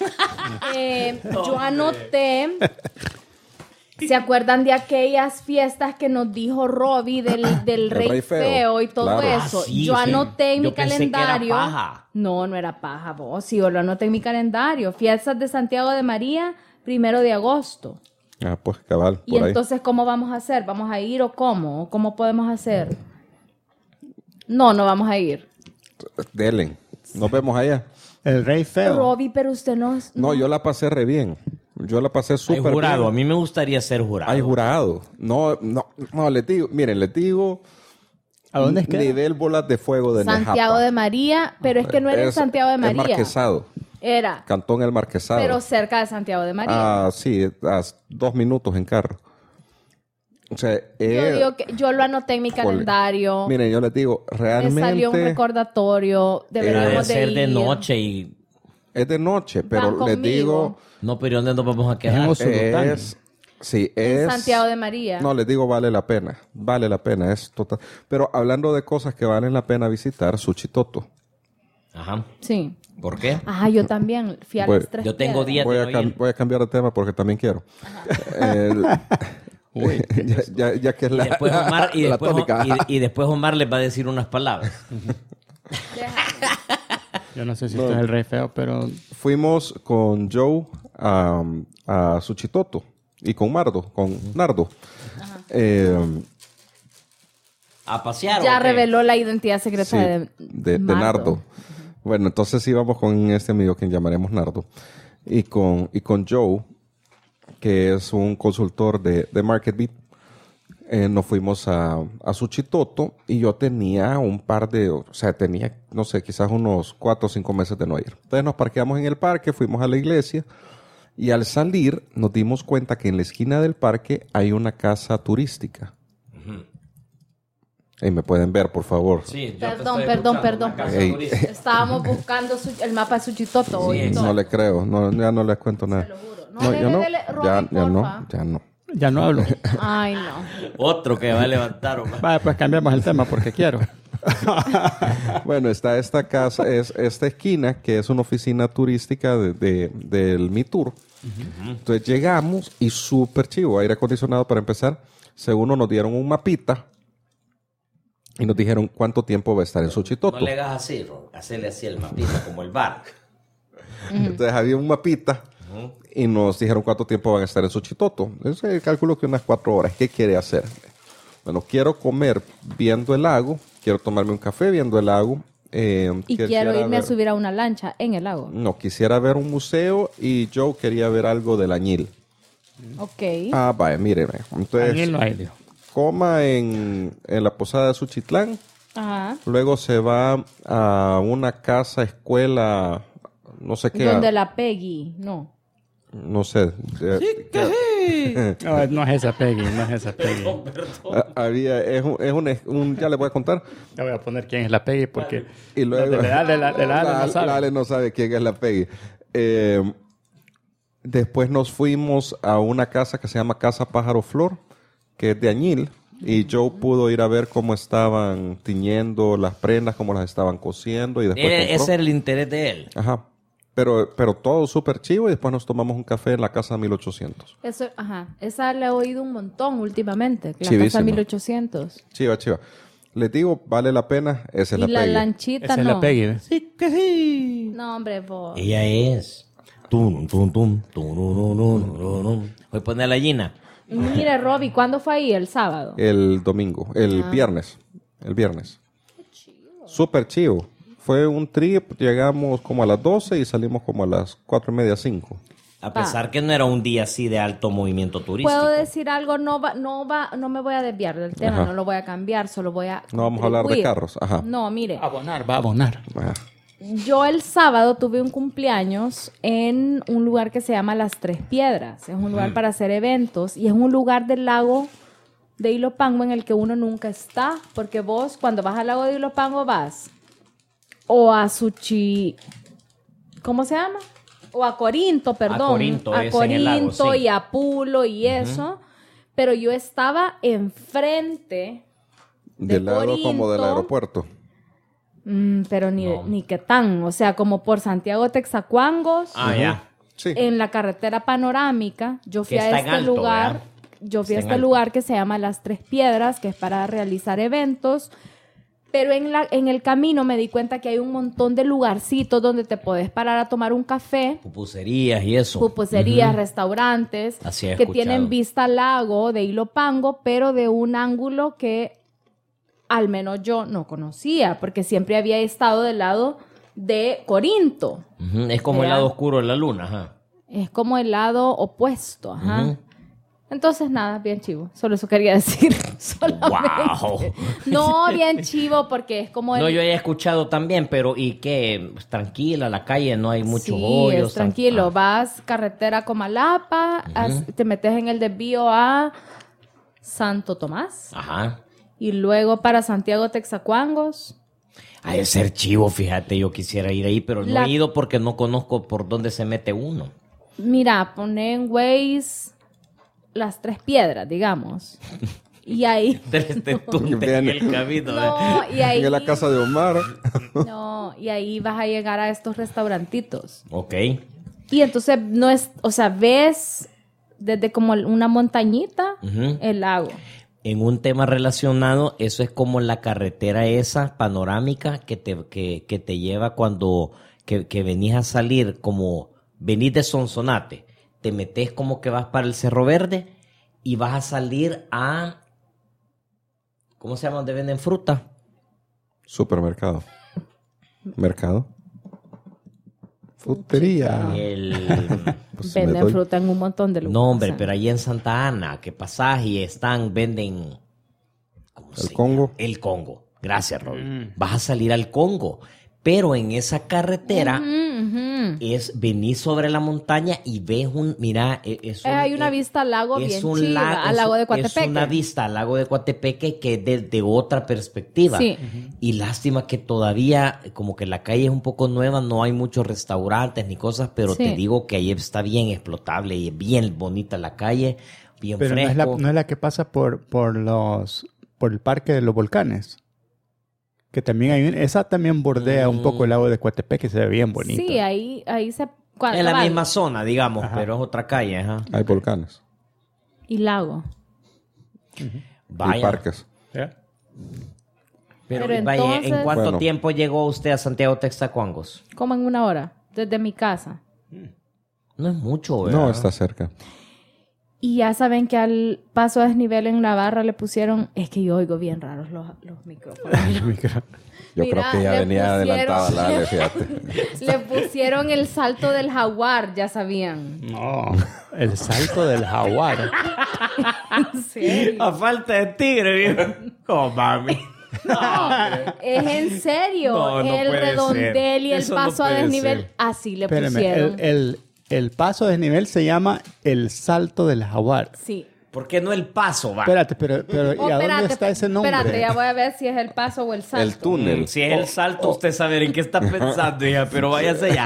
Speaker 3: Yo anoté, ¿se acuerdan de aquellas fiestas que nos dijo Robbie del Rey,
Speaker 2: Rey
Speaker 3: Feo.
Speaker 2: Feo,
Speaker 3: y todo
Speaker 2: claro.
Speaker 3: eso?
Speaker 4: Ah, sí,
Speaker 3: yo
Speaker 4: sí.
Speaker 3: anoté en
Speaker 4: Yo
Speaker 3: mi
Speaker 4: pensé que era
Speaker 3: calendario.
Speaker 4: paja.
Speaker 3: No era paja, vos. Sí, yo lo anoté en mi calendario. Fiestas de Santiago de María, 1 de agosto.
Speaker 2: Ah, pues cabal,
Speaker 3: Y
Speaker 2: por ahí.
Speaker 3: entonces, ¿cómo vamos a hacer? ¿Vamos a ir o cómo? ¿O cómo podemos hacer? No vamos a ir.
Speaker 2: Delen. Nos vemos allá.
Speaker 1: El Rey Feo.
Speaker 3: Robbie, pero usted no...
Speaker 2: No, yo la pasé re bien. Yo la pasé
Speaker 4: Hay
Speaker 2: súper
Speaker 4: jurado. A
Speaker 2: bien.
Speaker 4: mí me gustaría ser jurado.
Speaker 2: Hay jurado. No, les digo, miren, les digo,
Speaker 1: ¿A dónde es que?
Speaker 2: nivel bolas de fuego de
Speaker 3: Santiago
Speaker 2: Nejapa.
Speaker 3: de María, pero es que no era en
Speaker 2: Es-
Speaker 3: Santiago de
Speaker 2: Es
Speaker 3: María.
Speaker 2: Marquesado.
Speaker 3: Era,
Speaker 2: Cantón El Marquesado.
Speaker 3: pero cerca de Santiago de María.
Speaker 2: Ah, sí, a 2 minutos en carro. O sea,
Speaker 3: Yo digo que yo lo anoté en mi
Speaker 2: Jole.
Speaker 3: calendario.
Speaker 2: Miren, yo les digo,
Speaker 3: Me
Speaker 2: realmente
Speaker 3: salió un recordatorio.
Speaker 4: Debe
Speaker 3: Deberíamos
Speaker 4: ser
Speaker 3: de
Speaker 4: de
Speaker 3: ir.
Speaker 4: noche y...
Speaker 2: es de noche, pero
Speaker 3: Van
Speaker 2: les
Speaker 3: conmigo.
Speaker 2: digo,
Speaker 4: No, pero ¿dónde nos vamos a quedar?
Speaker 1: En Usulután.
Speaker 3: En Santiago de María.
Speaker 2: No, les digo, vale la pena. Vale la pena, es total. Pero hablando de cosas que valen la pena visitar, Suchitoto.
Speaker 4: Ajá.
Speaker 3: Sí.
Speaker 4: ¿Por qué?
Speaker 3: Ah, yo también fui a
Speaker 2: Bueno,
Speaker 3: las 3
Speaker 4: yo tengo
Speaker 3: piedras.
Speaker 4: 10 de no ir.
Speaker 2: Voy a cambiar de tema porque también quiero. Ya que es
Speaker 4: Y
Speaker 2: la,
Speaker 4: después Omar, y
Speaker 2: la
Speaker 4: después,
Speaker 2: tónica.
Speaker 4: y después Omar les va a decir unas palabras.
Speaker 1: Yo no sé si esto es el Rey Feo, pero...
Speaker 2: Fuimos con Joe a Suchitoto y con Nardo.
Speaker 4: A pasear.
Speaker 3: Ya
Speaker 4: ¿o qué?
Speaker 3: reveló la identidad secreta
Speaker 2: Sí,
Speaker 3: de
Speaker 2: de Nardo. Bueno, entonces íbamos con este amigo que llamaremos Nardo y con Joe, que es un consultor de MarketBeat. Nos fuimos a Suchitoto y yo tenía tenía, no sé, quizás unos 4 o 5 meses de no ir. Entonces nos parqueamos en el parque, fuimos a la iglesia y al salir nos dimos cuenta que en la esquina del parque hay una casa turística. Ahí me pueden ver, por favor.
Speaker 4: Sí, yo te
Speaker 3: Perdón,
Speaker 4: estoy
Speaker 3: perdón,
Speaker 4: escuchando,
Speaker 3: perdón.
Speaker 4: una casa
Speaker 2: Ey.
Speaker 4: turística.
Speaker 3: Estábamos buscando el mapa de Suchitoto hoy.
Speaker 2: No le creo, ya no les cuento nada.
Speaker 3: lo juro. No,
Speaker 2: No,
Speaker 3: dele,
Speaker 2: ya no,
Speaker 3: dele, Robin,
Speaker 2: ya no,
Speaker 3: porfa.
Speaker 2: ya no.
Speaker 1: Ya no hablo.
Speaker 3: Ay, no.
Speaker 4: Otro que va a levantar, Omar.
Speaker 1: Vale, pues cambiamos el tema porque quiero.
Speaker 2: Bueno, está esta casa, es esta esquina que es una oficina turística del Mi Tour. Entonces llegamos y súper chivo, aire acondicionado para empezar. Según nos dieron un mapita y nos dijeron cuánto tiempo va a estar en Suchitoto.
Speaker 4: No le hagas así, Ron. Hacerle así el mapita como el bar.
Speaker 2: Entonces había un mapita y nos dijeron cuánto tiempo van a estar en Suchitoto. Ese cálculo que unas 4 horas. ¿Qué quiere hacer? Bueno, quiero comer viendo el lago, quiero tomarme un café viendo el lago.
Speaker 3: Y quiero irme a subir a una lancha en el lago.
Speaker 2: No, quisiera ver un museo y Joe quería ver algo del añil.
Speaker 3: Ok.
Speaker 2: Ah, vaya, mire. Entonces,
Speaker 1: Añil no hay, dijo.
Speaker 2: coma en la posada de Suchitlán.
Speaker 3: Ajá.
Speaker 2: Luego se va a una casa, escuela, no sé qué.
Speaker 3: Donde la Peggy, no.
Speaker 2: No sé.
Speaker 1: No, no es esa Peggy, no es esa Peggy.
Speaker 2: Había, ya le voy a contar.
Speaker 1: Ya voy a poner quién es la Peggy porque
Speaker 2: Y luego,
Speaker 1: de la Ale no sabe.
Speaker 2: la Ale no sabe quién es la Peggy. Después nos fuimos a una casa que se llama Casa Pájaro Flor, que es de añil. Y Joe pudo ir a ver cómo estaban tiñendo las prendas, cómo las estaban cosiendo. Y después compró.
Speaker 4: Ese era el interés de él.
Speaker 2: Ajá. Pero todo súper chivo y después nos tomamos un café en la casa 1800.
Speaker 3: Eso, ajá. Esa la he oído un montón últimamente. La
Speaker 2: Chivísima.
Speaker 3: casa 1800.
Speaker 2: Chiva. Les digo, vale la pena. Esa es
Speaker 3: Y
Speaker 2: la
Speaker 3: la
Speaker 2: Peggy.
Speaker 3: lanchita
Speaker 1: esa es
Speaker 3: no.
Speaker 1: la Peggy. ¿eh?
Speaker 4: Sí que sí.
Speaker 3: No, hombre, vos.
Speaker 4: Ella es. Tum, tum, tum, tum, tum, tum, tum, tum. Voy a poner la gallina.
Speaker 3: Mire, Robbie, ¿cuándo fue ahí? ¿El sábado?
Speaker 2: El domingo. El viernes. El viernes. Súper chivo. Fue un trip. Llegamos como a las 12 y salimos como a las 4:30, 5.
Speaker 4: A pesar que no era un día así de alto movimiento turístico.
Speaker 3: ¿Puedo decir algo? No me voy a desviar del tema,
Speaker 2: Ajá.
Speaker 3: no lo voy a cambiar, solo voy a
Speaker 2: No vamos a hablar de
Speaker 3: contribuir.
Speaker 2: carros. Ajá.
Speaker 3: No, mire,
Speaker 1: Va a abonar.
Speaker 2: Ajá.
Speaker 3: yo el sábado tuve un cumpleaños en un lugar que se llama Las Tres Piedras. Es un lugar para hacer eventos y es un lugar del lago de Ilopango en el que uno nunca está, porque vos cuando vas al lago de Ilopango vas o a Suchi... ¿Cómo se llama? O a Corinto, perdón.
Speaker 4: Corinto,
Speaker 3: a
Speaker 4: es en el lago,
Speaker 3: Corinto
Speaker 4: sí.
Speaker 3: y a Pulo y eso. Pero yo estaba enfrente de
Speaker 2: Del lado como del
Speaker 3: Corinto.
Speaker 2: aeropuerto.
Speaker 3: Pero ni qué tan. O sea, como por Santiago Texacuangos,
Speaker 4: Ah, ya.
Speaker 2: Sí.
Speaker 3: en la carretera panorámica, yo fui
Speaker 4: Que
Speaker 3: a
Speaker 4: está en
Speaker 3: este
Speaker 4: alto,
Speaker 3: lugar.
Speaker 4: ¿verdad?
Speaker 3: Yo fui a
Speaker 4: Está en
Speaker 3: este
Speaker 4: alto.
Speaker 3: lugar que se llama Las Tres Piedras, que es para realizar eventos. Pero en el camino me di cuenta que hay un montón de lugarcitos donde te puedes parar a tomar un café.
Speaker 4: Pupuserías y eso.
Speaker 3: Pupuserías, restaurantes
Speaker 4: Así he
Speaker 3: que
Speaker 4: escuchado.
Speaker 3: tienen vista al lago de Ilopango, pero de un ángulo que al menos yo no conocía, porque siempre había estado del lado de Corinto.
Speaker 4: Ujú, es como el
Speaker 3: ¿verdad?
Speaker 4: lado oscuro de la luna, ajá.
Speaker 3: Es como el lado opuesto, ajá. Entonces, nada, bien chivo. Solo eso quería decir. Solamente.
Speaker 4: ¡Wow!
Speaker 3: No, bien chivo, porque es como
Speaker 4: No, yo he escuchado también, pero ¿y qué? Pues, tranquila, la calle, no hay muchos
Speaker 3: sí,
Speaker 4: hoyos.
Speaker 3: es tranquilo.
Speaker 4: Ah,
Speaker 3: Vas carretera Comalapa, te metes en el desvío a Santo Tomás
Speaker 4: Ajá.
Speaker 3: y luego para Santiago Texacuangos.
Speaker 4: Ha de ser chivo, fíjate, yo quisiera ir ahí, pero no
Speaker 3: La-
Speaker 4: he ido porque no conozco por dónde se mete uno.
Speaker 3: Mira, poné en Waze Las Tres Piedras, digamos. Y ahí...
Speaker 4: Tunte en el camino.
Speaker 3: No, y ahí...
Speaker 2: En la casa de Omar.
Speaker 3: No, y ahí vas a llegar a estos restaurantitos.
Speaker 4: Ok.
Speaker 3: Y entonces no es... O sea, ves desde como una montañita
Speaker 4: Ujú.
Speaker 3: el lago.
Speaker 4: En un tema relacionado, eso es como la carretera esa panorámica que te lleva cuando que venís a salir, como venís de Sonsonate, te metes como que vas para el Cerro Verde y vas a salir a... ¿Cómo se llama? ¿Donde venden fruta?
Speaker 2: Supermercado. Mercado. Frutería. Pues me
Speaker 3: Venden
Speaker 2: doy.
Speaker 3: fruta en un montón de lugares.
Speaker 4: No, hombre, pero ahí en Santa Ana, que pasás y venden... ¿cómo
Speaker 2: El
Speaker 4: se llama?
Speaker 2: Congo.
Speaker 4: El Congo. Gracias, Robin. Vas a salir al Congo. Pero en esa carretera venís sobre la montaña y ves
Speaker 3: hay una vista al lago bien chiva, al lago de Coatepeque.
Speaker 4: Es una vista al lago de Coatepeque que es de otra perspectiva.
Speaker 3: Sí.
Speaker 4: Y lástima que todavía, como que la calle es un poco nueva, no hay muños restaurantes ni cosas, pero
Speaker 3: Sí.
Speaker 4: te digo que ahí está bien explotable y es bien bonita la calle, bien
Speaker 1: Pero
Speaker 4: fresco.
Speaker 1: no es la que pasa por el parque de los volcanes. Que también esa también bordea un poco el lago de Coatepec, que se ve bien bonito.
Speaker 3: Sí, ahí se...
Speaker 4: Es la misma zona, digamos, pero es otra calle. Ajá.
Speaker 2: Hay volcanes.
Speaker 3: Y lago.
Speaker 4: Vaya.
Speaker 2: Y parques.
Speaker 1: ¿Ya?
Speaker 4: Pero
Speaker 3: Pero
Speaker 4: vaya, ¿en
Speaker 3: entonces-
Speaker 4: cuánto
Speaker 2: Bueno.
Speaker 4: tiempo llegó usted a Santiago Texacuangos?
Speaker 3: Como en 1 hora, desde mi casa.
Speaker 4: No es mucho, ¿verdad?
Speaker 2: No, está cerca.
Speaker 3: Y ya saben que al paso a desnivel en Navarra le pusieron... Es que yo oigo bien raros los micrófonos.
Speaker 2: Yo
Speaker 3: Mira,
Speaker 2: creo que ya
Speaker 3: le
Speaker 2: venía
Speaker 3: pusieron-
Speaker 2: adelantada la Ale, fíjate.
Speaker 3: Le pusieron el salto del jaguar, ya sabían.
Speaker 1: No, el salto del jaguar.
Speaker 3: ¿En serio?
Speaker 4: A falta de tigre, viejo. Oh, mami.
Speaker 3: Es en serio.
Speaker 4: No, no
Speaker 3: el
Speaker 4: puede
Speaker 3: redondel
Speaker 4: ser.
Speaker 3: y el
Speaker 4: Eso no
Speaker 3: paso a
Speaker 4: puede
Speaker 3: desnivel.
Speaker 4: ser.
Speaker 3: Así le
Speaker 1: Espérame,
Speaker 3: pusieron.
Speaker 1: el paso de desnivel se llama el salto del jaguar.
Speaker 3: Sí.
Speaker 4: ¿Por qué no el paso, va?
Speaker 1: Espérate, pero
Speaker 3: Oh,
Speaker 1: ¿y a dónde está ese nombre?
Speaker 3: Espérate, ya voy a ver si es el paso o el salto.
Speaker 2: El túnel.
Speaker 4: Si es el salto, usted sabe en qué está pensando, hija, pero váyase ya.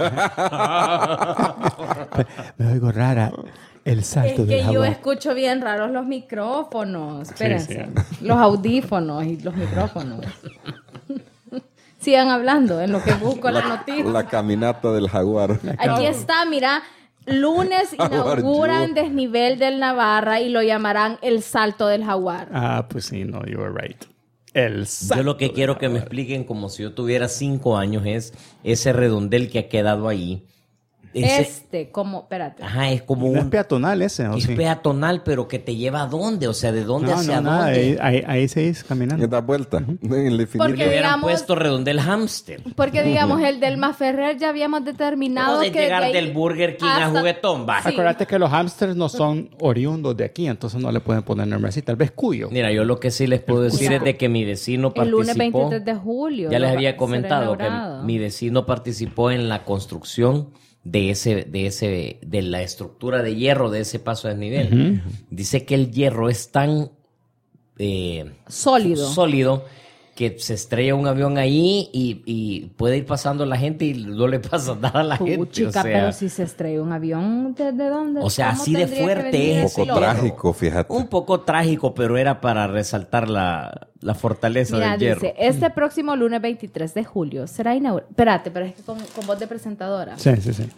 Speaker 1: Me oigo rara. El
Speaker 3: Es
Speaker 1: salto del
Speaker 3: que yo
Speaker 1: jaguar.
Speaker 3: escucho bien raros los micrófonos. Espérense.
Speaker 1: sí.
Speaker 3: Los audífonos y los micrófonos. Sigan hablando en lo que busco la noticia.
Speaker 2: La caminata del jaguar.
Speaker 3: Aquí está, mira. Lunes
Speaker 2: Jaguar
Speaker 3: inauguran
Speaker 2: Yu.
Speaker 3: desnivel del Navarra y lo llamarán el salto del jaguar.
Speaker 1: Ah, pues sí, no, you were right. El salto.
Speaker 4: Yo lo que quiero que me expliquen, como si yo tuviera 5 años, es ese redondel que ha quedado ahí.
Speaker 3: Espérate.
Speaker 4: Ajá, es como
Speaker 1: No es
Speaker 4: un...
Speaker 1: peatonal ese, ¿o
Speaker 4: Es
Speaker 1: sí?
Speaker 4: peatonal, pero que te lleva a dónde, o sea, ¿de dónde
Speaker 1: No,
Speaker 4: hacia
Speaker 1: no, nada.
Speaker 4: dónde?
Speaker 1: Ahí se dice caminando.
Speaker 2: Y da vuelta. En el infinito.
Speaker 3: Porque
Speaker 4: Le hubieran
Speaker 3: digamos-
Speaker 4: puesto redondel hámster.
Speaker 3: Porque, digamos, el del Maferrer ya habíamos determinado
Speaker 4: No de
Speaker 3: que...
Speaker 4: llegar
Speaker 3: de ahí
Speaker 4: del Burger King a
Speaker 3: hasta-
Speaker 4: juguetón, va.
Speaker 3: Sí.
Speaker 1: Acuérdate que los hamsters no son oriundos de aquí, entonces no le pueden poner nombre así. Tal vez Cuyo.
Speaker 4: Mira, yo lo que sí les puedo decir
Speaker 3: Mira,
Speaker 4: es de que mi vecino
Speaker 3: El lunes
Speaker 4: participó.
Speaker 3: 23 de julio.
Speaker 4: Ya les
Speaker 3: lo
Speaker 4: había
Speaker 3: será
Speaker 4: comentado que
Speaker 3: inaugurado.
Speaker 4: mi vecino participó en la construcción de la estructura de hierro de ese paso de desnivel. Dice que el hierro es tan
Speaker 3: Sólido.
Speaker 4: sólido que se estrella un avión ahí y puede ir pasando la gente y no le pasa nada a la gente.
Speaker 3: Chica,
Speaker 4: o sea,
Speaker 3: pero si se estrella un avión, ¿desde dónde?
Speaker 4: O sea,
Speaker 3: ¿Cómo
Speaker 4: así de
Speaker 3: tendría que
Speaker 4: fuerte
Speaker 3: venir
Speaker 2: Un
Speaker 4: es.
Speaker 3: el
Speaker 2: poco
Speaker 3: piloto?
Speaker 2: trágico, fíjate.
Speaker 4: un poco trágico, pero era para resaltar la fortaleza
Speaker 3: Mira,
Speaker 4: del hierro.
Speaker 3: dice, este próximo lunes 23 de julio será inaugurado. Espérate, pero es que con voz de presentadora.
Speaker 1: Sí, sí, sí.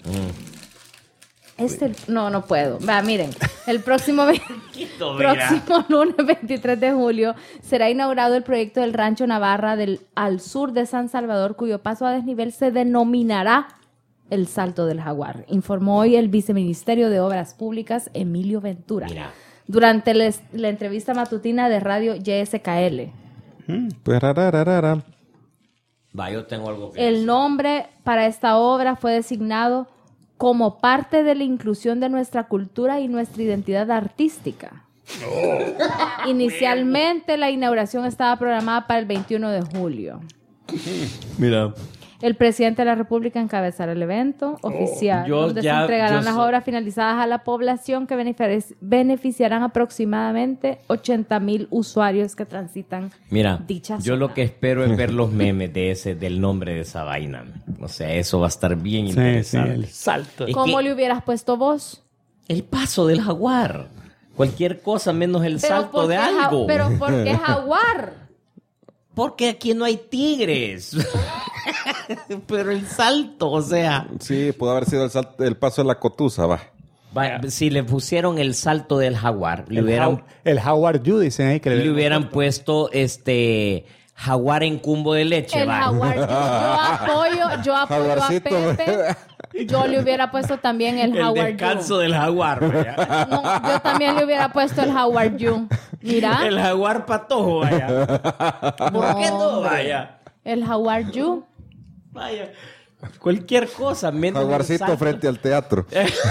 Speaker 3: No puedo. Va, miren, el próximo,
Speaker 4: Mira.
Speaker 3: próximo lunes 23 de julio será inaugurado el proyecto del Rancho Navarra al sur de San Salvador, cuyo paso a desnivel se denominará el Salto del Jaguar, informó hoy el viceministerio de Obras Públicas, Emilio Ventura,
Speaker 4: Mira.
Speaker 3: durante la entrevista matutina de radio YSKL.
Speaker 2: Pues, rarararara.
Speaker 4: Va, yo tengo algo que
Speaker 3: El
Speaker 4: decir.
Speaker 3: nombre para esta obra fue designado como parte de la inclusión de nuestra cultura y nuestra identidad artística. Inicialmente la inauguración estaba programada para el 21 de julio.
Speaker 4: Mira.
Speaker 3: El presidente de la República encabezará el evento oficial,
Speaker 4: yo
Speaker 3: donde se
Speaker 4: ya-
Speaker 3: entregarán
Speaker 4: yo
Speaker 3: las
Speaker 4: soy-
Speaker 3: obras finalizadas a la población que beneficiarán aproximadamente 80,000 usuarios que transitan
Speaker 4: Mira,
Speaker 3: dicha
Speaker 4: yo
Speaker 3: zona.
Speaker 4: lo que espero es ver los memes del nombre de esa vaina. O sea, eso va a estar bien
Speaker 1: Sí, sí,
Speaker 4: interesante.
Speaker 1: el salto.
Speaker 4: Es
Speaker 3: ¿Cómo
Speaker 4: que
Speaker 3: le hubieras puesto vos?
Speaker 4: el paso del jaguar. Cualquier cosa menos el salto
Speaker 3: ¿por
Speaker 4: de
Speaker 3: qué
Speaker 4: algo.
Speaker 3: pero ¿por qué jaguar?
Speaker 4: Porque aquí no hay tigres. Pero el salto, o sea.
Speaker 2: Sí, pudo haber sido el paso de la cotusa, va.
Speaker 4: Si le pusieron el salto del jaguar, le
Speaker 1: El Howard Yu, dicen ahí que
Speaker 4: le hubieran puesto jaguar en cumbo de leche.
Speaker 3: El
Speaker 4: va.
Speaker 3: jaguar. Yo apoyo
Speaker 2: Jaguarcito.
Speaker 3: a Pepe. Yo le hubiera puesto también el
Speaker 4: El
Speaker 3: Howard
Speaker 4: descanso
Speaker 3: Yu.
Speaker 4: del jaguar. vaya.
Speaker 3: No, yo también le hubiera puesto el Howard Yu. Mira.
Speaker 4: El jaguar patojo, vaya. ¿Por qué no?
Speaker 3: hombre.
Speaker 4: Vaya.
Speaker 3: El Howard Yu.
Speaker 4: Vaya. Cualquier cosa, menos el
Speaker 2: Jaguarcito
Speaker 4: salto.
Speaker 2: frente al teatro.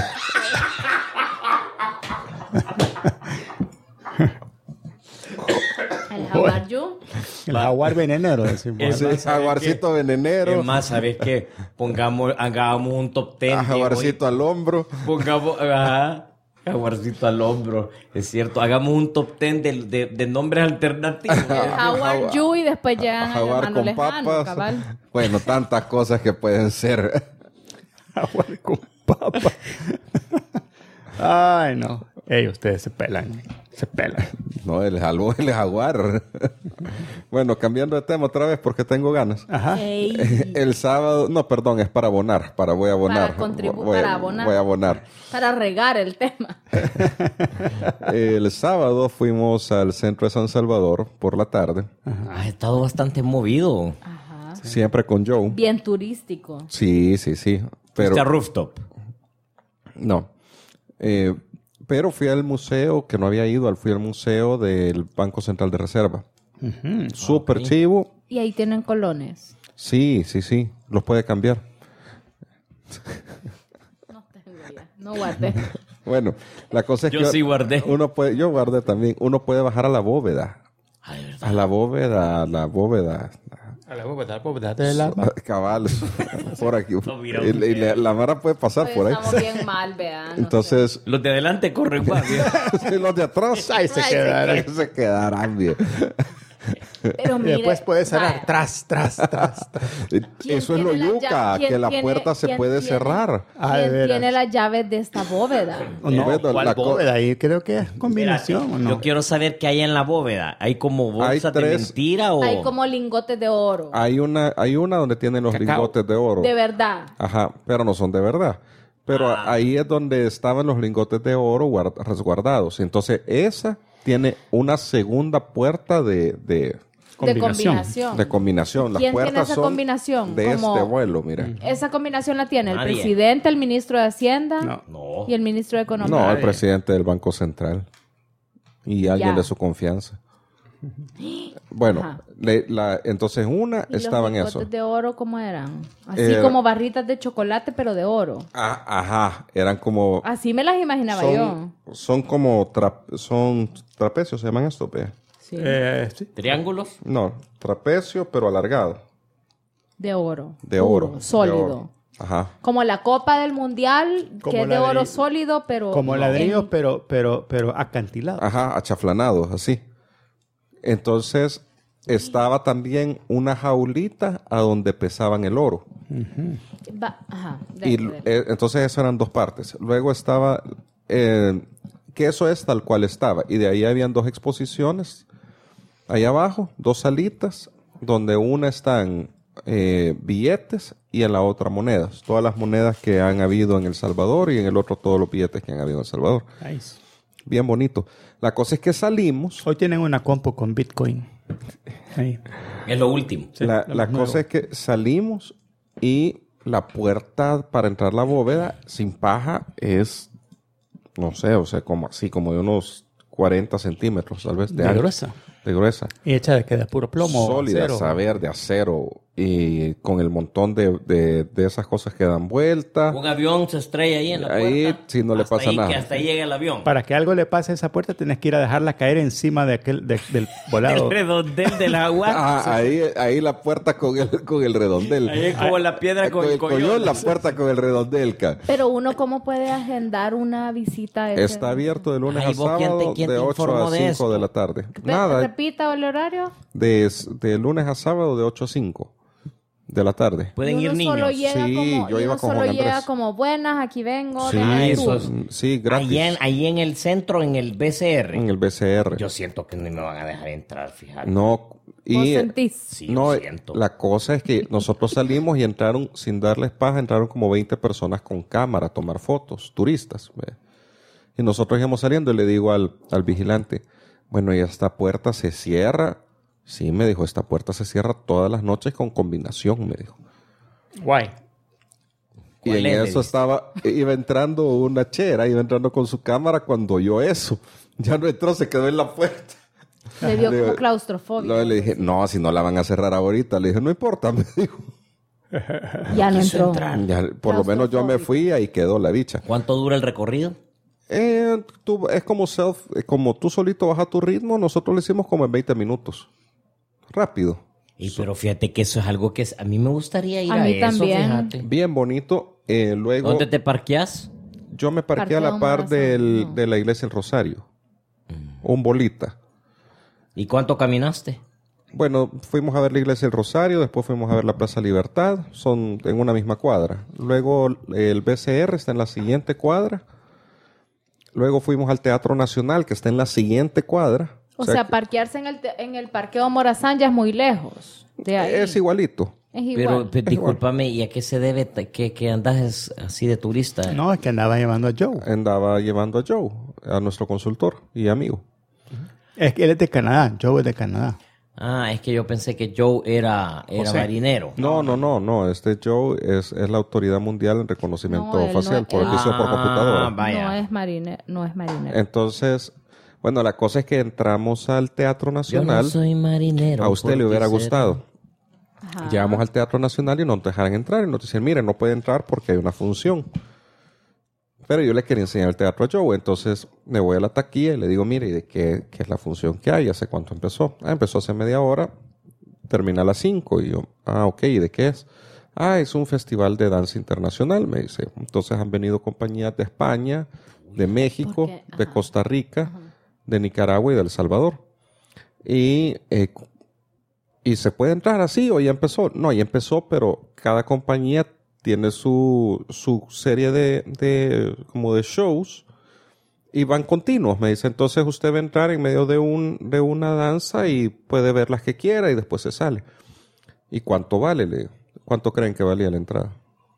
Speaker 3: El Howard Yu.
Speaker 1: el jaguar venenero, decimos.
Speaker 4: Es-
Speaker 2: Sí,
Speaker 4: más, ¿sabe
Speaker 2: jaguarcito
Speaker 4: qué?
Speaker 2: venenero.
Speaker 4: Es más, ¿sabes qué? Hagamos un top 10.
Speaker 2: Jaguarcito al hombro.
Speaker 4: Pongamos, ajá, jaguarcito al hombro. Es cierto, hagamos un top 10 de nombres alternativos.
Speaker 3: El Howard Yu y después llegan a
Speaker 2: Jaguar
Speaker 3: hermano
Speaker 2: con
Speaker 3: lejano,
Speaker 2: papas.
Speaker 3: cabal.
Speaker 2: Bueno, tantas cosas que pueden ser.
Speaker 1: Jaguar con papa. Ay, no. Ey, ustedes se pelan. Se pelan.
Speaker 2: No, él es jaguar. Bueno, cambiando de tema otra vez porque tengo ganas.
Speaker 1: Ajá.
Speaker 3: Ey.
Speaker 2: El sábado, no, perdón, es para abonar. Voy a abonar.
Speaker 3: Para abonar.
Speaker 2: Voy a abonar.
Speaker 3: Para regar el tema.
Speaker 2: El sábado fuimos al centro de San Salvador por la tarde.
Speaker 4: Ha estado bastante movido.
Speaker 3: Ajá.
Speaker 2: Siempre con Joe.
Speaker 3: Bien turístico.
Speaker 2: Sí. Pero
Speaker 4: Fuiste a rooftop.
Speaker 2: no. Pero fui al museo, que no había ido, fui al museo del Banco Central de Reserva. Súper chivo.
Speaker 3: Y ahí tienen colones.
Speaker 2: Sí. Los puede cambiar.
Speaker 3: No tengo ya. No guardé.
Speaker 2: Bueno, la cosa es
Speaker 4: Yo
Speaker 2: que
Speaker 4: sí guardé.
Speaker 2: yo guardé también. Uno puede bajar a la bóveda.
Speaker 4: Ay, ¿verdad?
Speaker 2: A la bóveda.
Speaker 1: A la bóveda del alma.
Speaker 2: Cabal. Por aquí.
Speaker 4: No, mira,
Speaker 2: Y la vara puede pasar por ahí.
Speaker 3: Estamos bien mal, vean.
Speaker 2: Entonces,
Speaker 4: Los de adelante corren más.
Speaker 2: los de atrás
Speaker 1: Ahí se quedarán.
Speaker 2: se quedarán bien.
Speaker 3: Pero
Speaker 1: Y
Speaker 3: mire,
Speaker 1: después puedes cerrar.
Speaker 3: vaya.
Speaker 1: Tras.
Speaker 3: ¿Quién
Speaker 2: Eso es lo
Speaker 3: tiene la
Speaker 2: yuca,
Speaker 3: llave?
Speaker 2: que la
Speaker 3: ¿Quién
Speaker 2: puerta se
Speaker 3: tiene-
Speaker 2: puede
Speaker 3: quién tiene-
Speaker 2: cerrar.
Speaker 1: Ah, de
Speaker 3: ¿Quién
Speaker 1: veras.
Speaker 3: tiene las llaves de esta bóveda?
Speaker 1: No,
Speaker 2: Bueno,
Speaker 1: ¿cuál
Speaker 2: la
Speaker 1: bóveda? Ahí creo que es combinación, ¿o no?
Speaker 4: Yo quiero saber qué hay en la bóveda. ¿Hay como bolsas de
Speaker 2: tres-
Speaker 4: mentira o...?
Speaker 3: Hay como lingotes de oro.
Speaker 2: Hay una donde tienen los
Speaker 1: Cacao.
Speaker 2: lingotes de oro.
Speaker 3: De verdad.
Speaker 2: Ajá, pero no son de verdad. Pero ahí es donde estaban los lingotes de oro resguardados. Entonces, esa tiene una segunda puerta de
Speaker 3: Combinación.
Speaker 2: combinación. Las
Speaker 3: ¿Quién tiene
Speaker 2: puertas
Speaker 3: esa
Speaker 2: son
Speaker 3: combinación?
Speaker 2: de
Speaker 3: Como-
Speaker 2: este vuelo, mira.
Speaker 3: Esa combinación la tiene el
Speaker 4: Nadie.
Speaker 3: presidente, el ministro de Hacienda
Speaker 1: No.
Speaker 4: No.
Speaker 3: y el ministro de Economía.
Speaker 2: No, el
Speaker 1: Nadie.
Speaker 2: presidente del Banco Central. Y alguien
Speaker 3: Ya.
Speaker 2: de su confianza. Bueno,
Speaker 3: Ajá.
Speaker 2: entonces una
Speaker 3: ¿Y
Speaker 2: estaba en
Speaker 3: los
Speaker 2: eso.
Speaker 3: lingotes de oro cómo eran? Así
Speaker 2: Era-
Speaker 3: como barritas de chocolate, pero de oro.
Speaker 2: Ajá, eran como...
Speaker 3: Así me las imaginaba yo.
Speaker 2: son como... son trapecios, se llaman esto, ve.
Speaker 3: Sí.
Speaker 1: Sí.
Speaker 4: ¿Triángulos?
Speaker 2: No, trapecio, pero alargado.
Speaker 3: De oro.
Speaker 2: De
Speaker 3: Puro,
Speaker 2: oro.
Speaker 3: Sólido.
Speaker 2: de oro. Ajá.
Speaker 3: Como la copa del mundial,
Speaker 1: Como
Speaker 3: que es de
Speaker 1: ladrillo.
Speaker 3: oro sólido, pero...
Speaker 1: Como ladrillos,
Speaker 3: en-
Speaker 1: pero acantilados.
Speaker 2: Ajá, achaflanados, así. Entonces, estaba también una jaulita a donde pesaban el oro.
Speaker 3: Ajá.
Speaker 2: Y
Speaker 3: dele.
Speaker 2: entonces eso eran dos partes. Luego estaba, que eso es tal cual estaba. Y de ahí habían dos exposiciones. Ahí abajo, dos salitas, donde una están billetes y en la otra monedas. Todas las monedas que han habido en El Salvador y en el otro todos los billetes que han habido en El Salvador.
Speaker 1: Nice.
Speaker 2: Bien bonito. La cosa es que salimos.
Speaker 1: Hoy tienen una compu con Bitcoin. Ahí.
Speaker 4: Es lo último.
Speaker 1: Sí,
Speaker 2: la
Speaker 1: lo más nuevo.
Speaker 2: cosa es que salimos y la puerta para entrar a la bóveda sin paja es, no sé, o sea, como así, como de unos 40 centímetros, tal vez,
Speaker 1: De
Speaker 2: ancho.
Speaker 1: gruesa.
Speaker 2: De gruesa.
Speaker 1: Y hecha de que de puro plomo.
Speaker 2: Sólida,
Speaker 1: acero.
Speaker 2: saber, de acero. Y con el montón de esas cosas que dan vuelta.
Speaker 4: Un avión se estrella ahí en la puerta.
Speaker 2: Ahí sí no le
Speaker 4: Hasta
Speaker 2: pasa
Speaker 4: ahí,
Speaker 2: nada.
Speaker 4: Que hasta ahí llega el avión.
Speaker 1: Para que algo le pase a esa puerta, tienes que ir a dejarla caer encima de del volado.
Speaker 4: El redondel del agua.
Speaker 2: Ah, ahí la puerta con el redondel.
Speaker 4: Ahí es como la piedra con el collón.
Speaker 2: La puerta con el redondel.
Speaker 3: Pero uno, ¿cómo puede agendar una visita a ese?
Speaker 2: Está abierto de lunes
Speaker 4: Ay,
Speaker 2: a
Speaker 4: ¿vos quién
Speaker 2: sábado
Speaker 4: te
Speaker 2: de 8
Speaker 4: informó
Speaker 2: a
Speaker 4: de
Speaker 2: 5
Speaker 4: esto?
Speaker 2: de la tarde. Nada,
Speaker 3: Repita el horario.
Speaker 2: de lunes a sábado de 8 a 5 de la tarde.
Speaker 4: Pueden
Speaker 3: Y
Speaker 4: ir
Speaker 3: uno solo
Speaker 4: niños.
Speaker 3: llega
Speaker 2: Sí,
Speaker 3: como,
Speaker 2: yo
Speaker 3: y
Speaker 2: iba
Speaker 3: uno
Speaker 2: con
Speaker 3: solo
Speaker 2: Juan
Speaker 3: llega
Speaker 2: Andrés.
Speaker 3: como buenas, aquí vengo.
Speaker 2: Sí,
Speaker 3: dejan el
Speaker 4: eso
Speaker 3: tour.
Speaker 4: es-
Speaker 2: Sí, gratis.
Speaker 4: Ahí en el centro, en el BCR.
Speaker 2: En el BCR.
Speaker 4: Yo siento que no me van a dejar entrar, fíjate.
Speaker 2: No,
Speaker 3: ¿Vos
Speaker 2: y
Speaker 3: sentís?
Speaker 4: Sí,
Speaker 2: no,
Speaker 4: yo siento.
Speaker 2: la cosa es que nosotros salimos y entraron, sin darles paja, entraron como 20 personas con cámara a tomar fotos, turistas. ¿ve? Y nosotros íbamos saliendo y le digo al vigilante, bueno, y esta puerta se cierra. Sí, me dijo, esta puerta se cierra todas las noches con combinación, me dijo.
Speaker 1: Guay.
Speaker 2: Y
Speaker 4: ¿Cuál
Speaker 2: en
Speaker 4: es?
Speaker 2: eso iba entrando una chera, iba entrando con su cámara cuando oyó eso. Ya no entró, se quedó en la puerta.
Speaker 3: Le dio
Speaker 2: Le-
Speaker 3: como claustrofobia.
Speaker 2: Luego le dije, no, si no la van a cerrar ahorita. Le dije, no importa, me dijo.
Speaker 3: Ya no
Speaker 4: Quiso
Speaker 3: entró.
Speaker 4: entrar.
Speaker 2: Ya, por lo menos yo me fui y ahí quedó la bicha.
Speaker 4: ¿Cuánto dura el recorrido?
Speaker 2: Es como tú solito vas a tu ritmo, nosotros lo hicimos como en 20 minutos. Rápido.
Speaker 4: Pero fíjate que eso es algo que a mí me gustaría ir
Speaker 3: A
Speaker 4: a,
Speaker 3: mí
Speaker 4: eso,
Speaker 3: también.
Speaker 4: fíjate.
Speaker 2: Bien bonito. Luego
Speaker 4: ¿Dónde te parqueas?
Speaker 2: yo me parqué a la
Speaker 3: Parqueo
Speaker 2: par
Speaker 3: Morazán, no.
Speaker 2: de la iglesia El Rosario. Un bolita.
Speaker 4: ¿Y cuánto caminaste?
Speaker 2: Bueno, fuimos a ver la iglesia El Rosario, después fuimos a ver la Plaza Libertad, son en una misma cuadra. Luego el BCR está en la siguiente cuadra. Luego fuimos al Teatro Nacional, que está en la siguiente cuadra.
Speaker 3: O sea,
Speaker 2: que
Speaker 3: parquearse en el parqueo Morazán ya es muy lejos de ahí.
Speaker 2: es igualito.
Speaker 3: Es igual.
Speaker 4: Pero discúlpame, ¿y a qué se debe que andas así de turista?
Speaker 1: No, es que andaba llevando a Joe.
Speaker 2: Andaba llevando a Joe, a nuestro consultor y amigo.
Speaker 1: Es que él es de Canadá. Joe es de Canadá.
Speaker 4: Ah, es que yo pensé que Joe era
Speaker 1: José.
Speaker 4: marinero.
Speaker 2: No. Este Joe es la autoridad mundial en reconocimiento
Speaker 3: No, él
Speaker 2: facial
Speaker 3: no-
Speaker 2: por
Speaker 3: él-
Speaker 2: edición por computadora.
Speaker 4: vaya.
Speaker 3: No es marinero.
Speaker 2: Entonces, bueno, la cosa es que entramos al Teatro
Speaker 4: Yo no
Speaker 2: Nacional.
Speaker 4: soy marinero.
Speaker 2: A usted le
Speaker 4: ¿por
Speaker 2: hubiera
Speaker 4: qué será?
Speaker 2: gustado.
Speaker 3: Ajá.
Speaker 2: Llegamos al Teatro Nacional y no nos dejaron entrar. Y nos decían, mire, no puede entrar porque hay una función. Pero yo le quería enseñar el teatro a Joe. Entonces me voy a la taquilla y le digo, mire, ¿y de qué es la función que hay? ¿Hace cuánto empezó? Empezó hace media hora. Termina a las 5. Y yo, ok, ¿y de qué es? Es un festival de danza internacional, me dice. Entonces han venido compañías de España, de México,
Speaker 3: Porque-
Speaker 2: de
Speaker 3: ajá.
Speaker 2: Costa Rica, de Nicaragua y de El Salvador. Y se puede entrar así o ya empezó. No, ya empezó, pero cada compañía tiene su serie como de shows y van continuos, me dice. Entonces usted va a entrar en medio de una danza y puede ver las que quiera y después se sale. ¿Y cuánto vale? Le digo. ¿Cuánto creen que valía la entrada?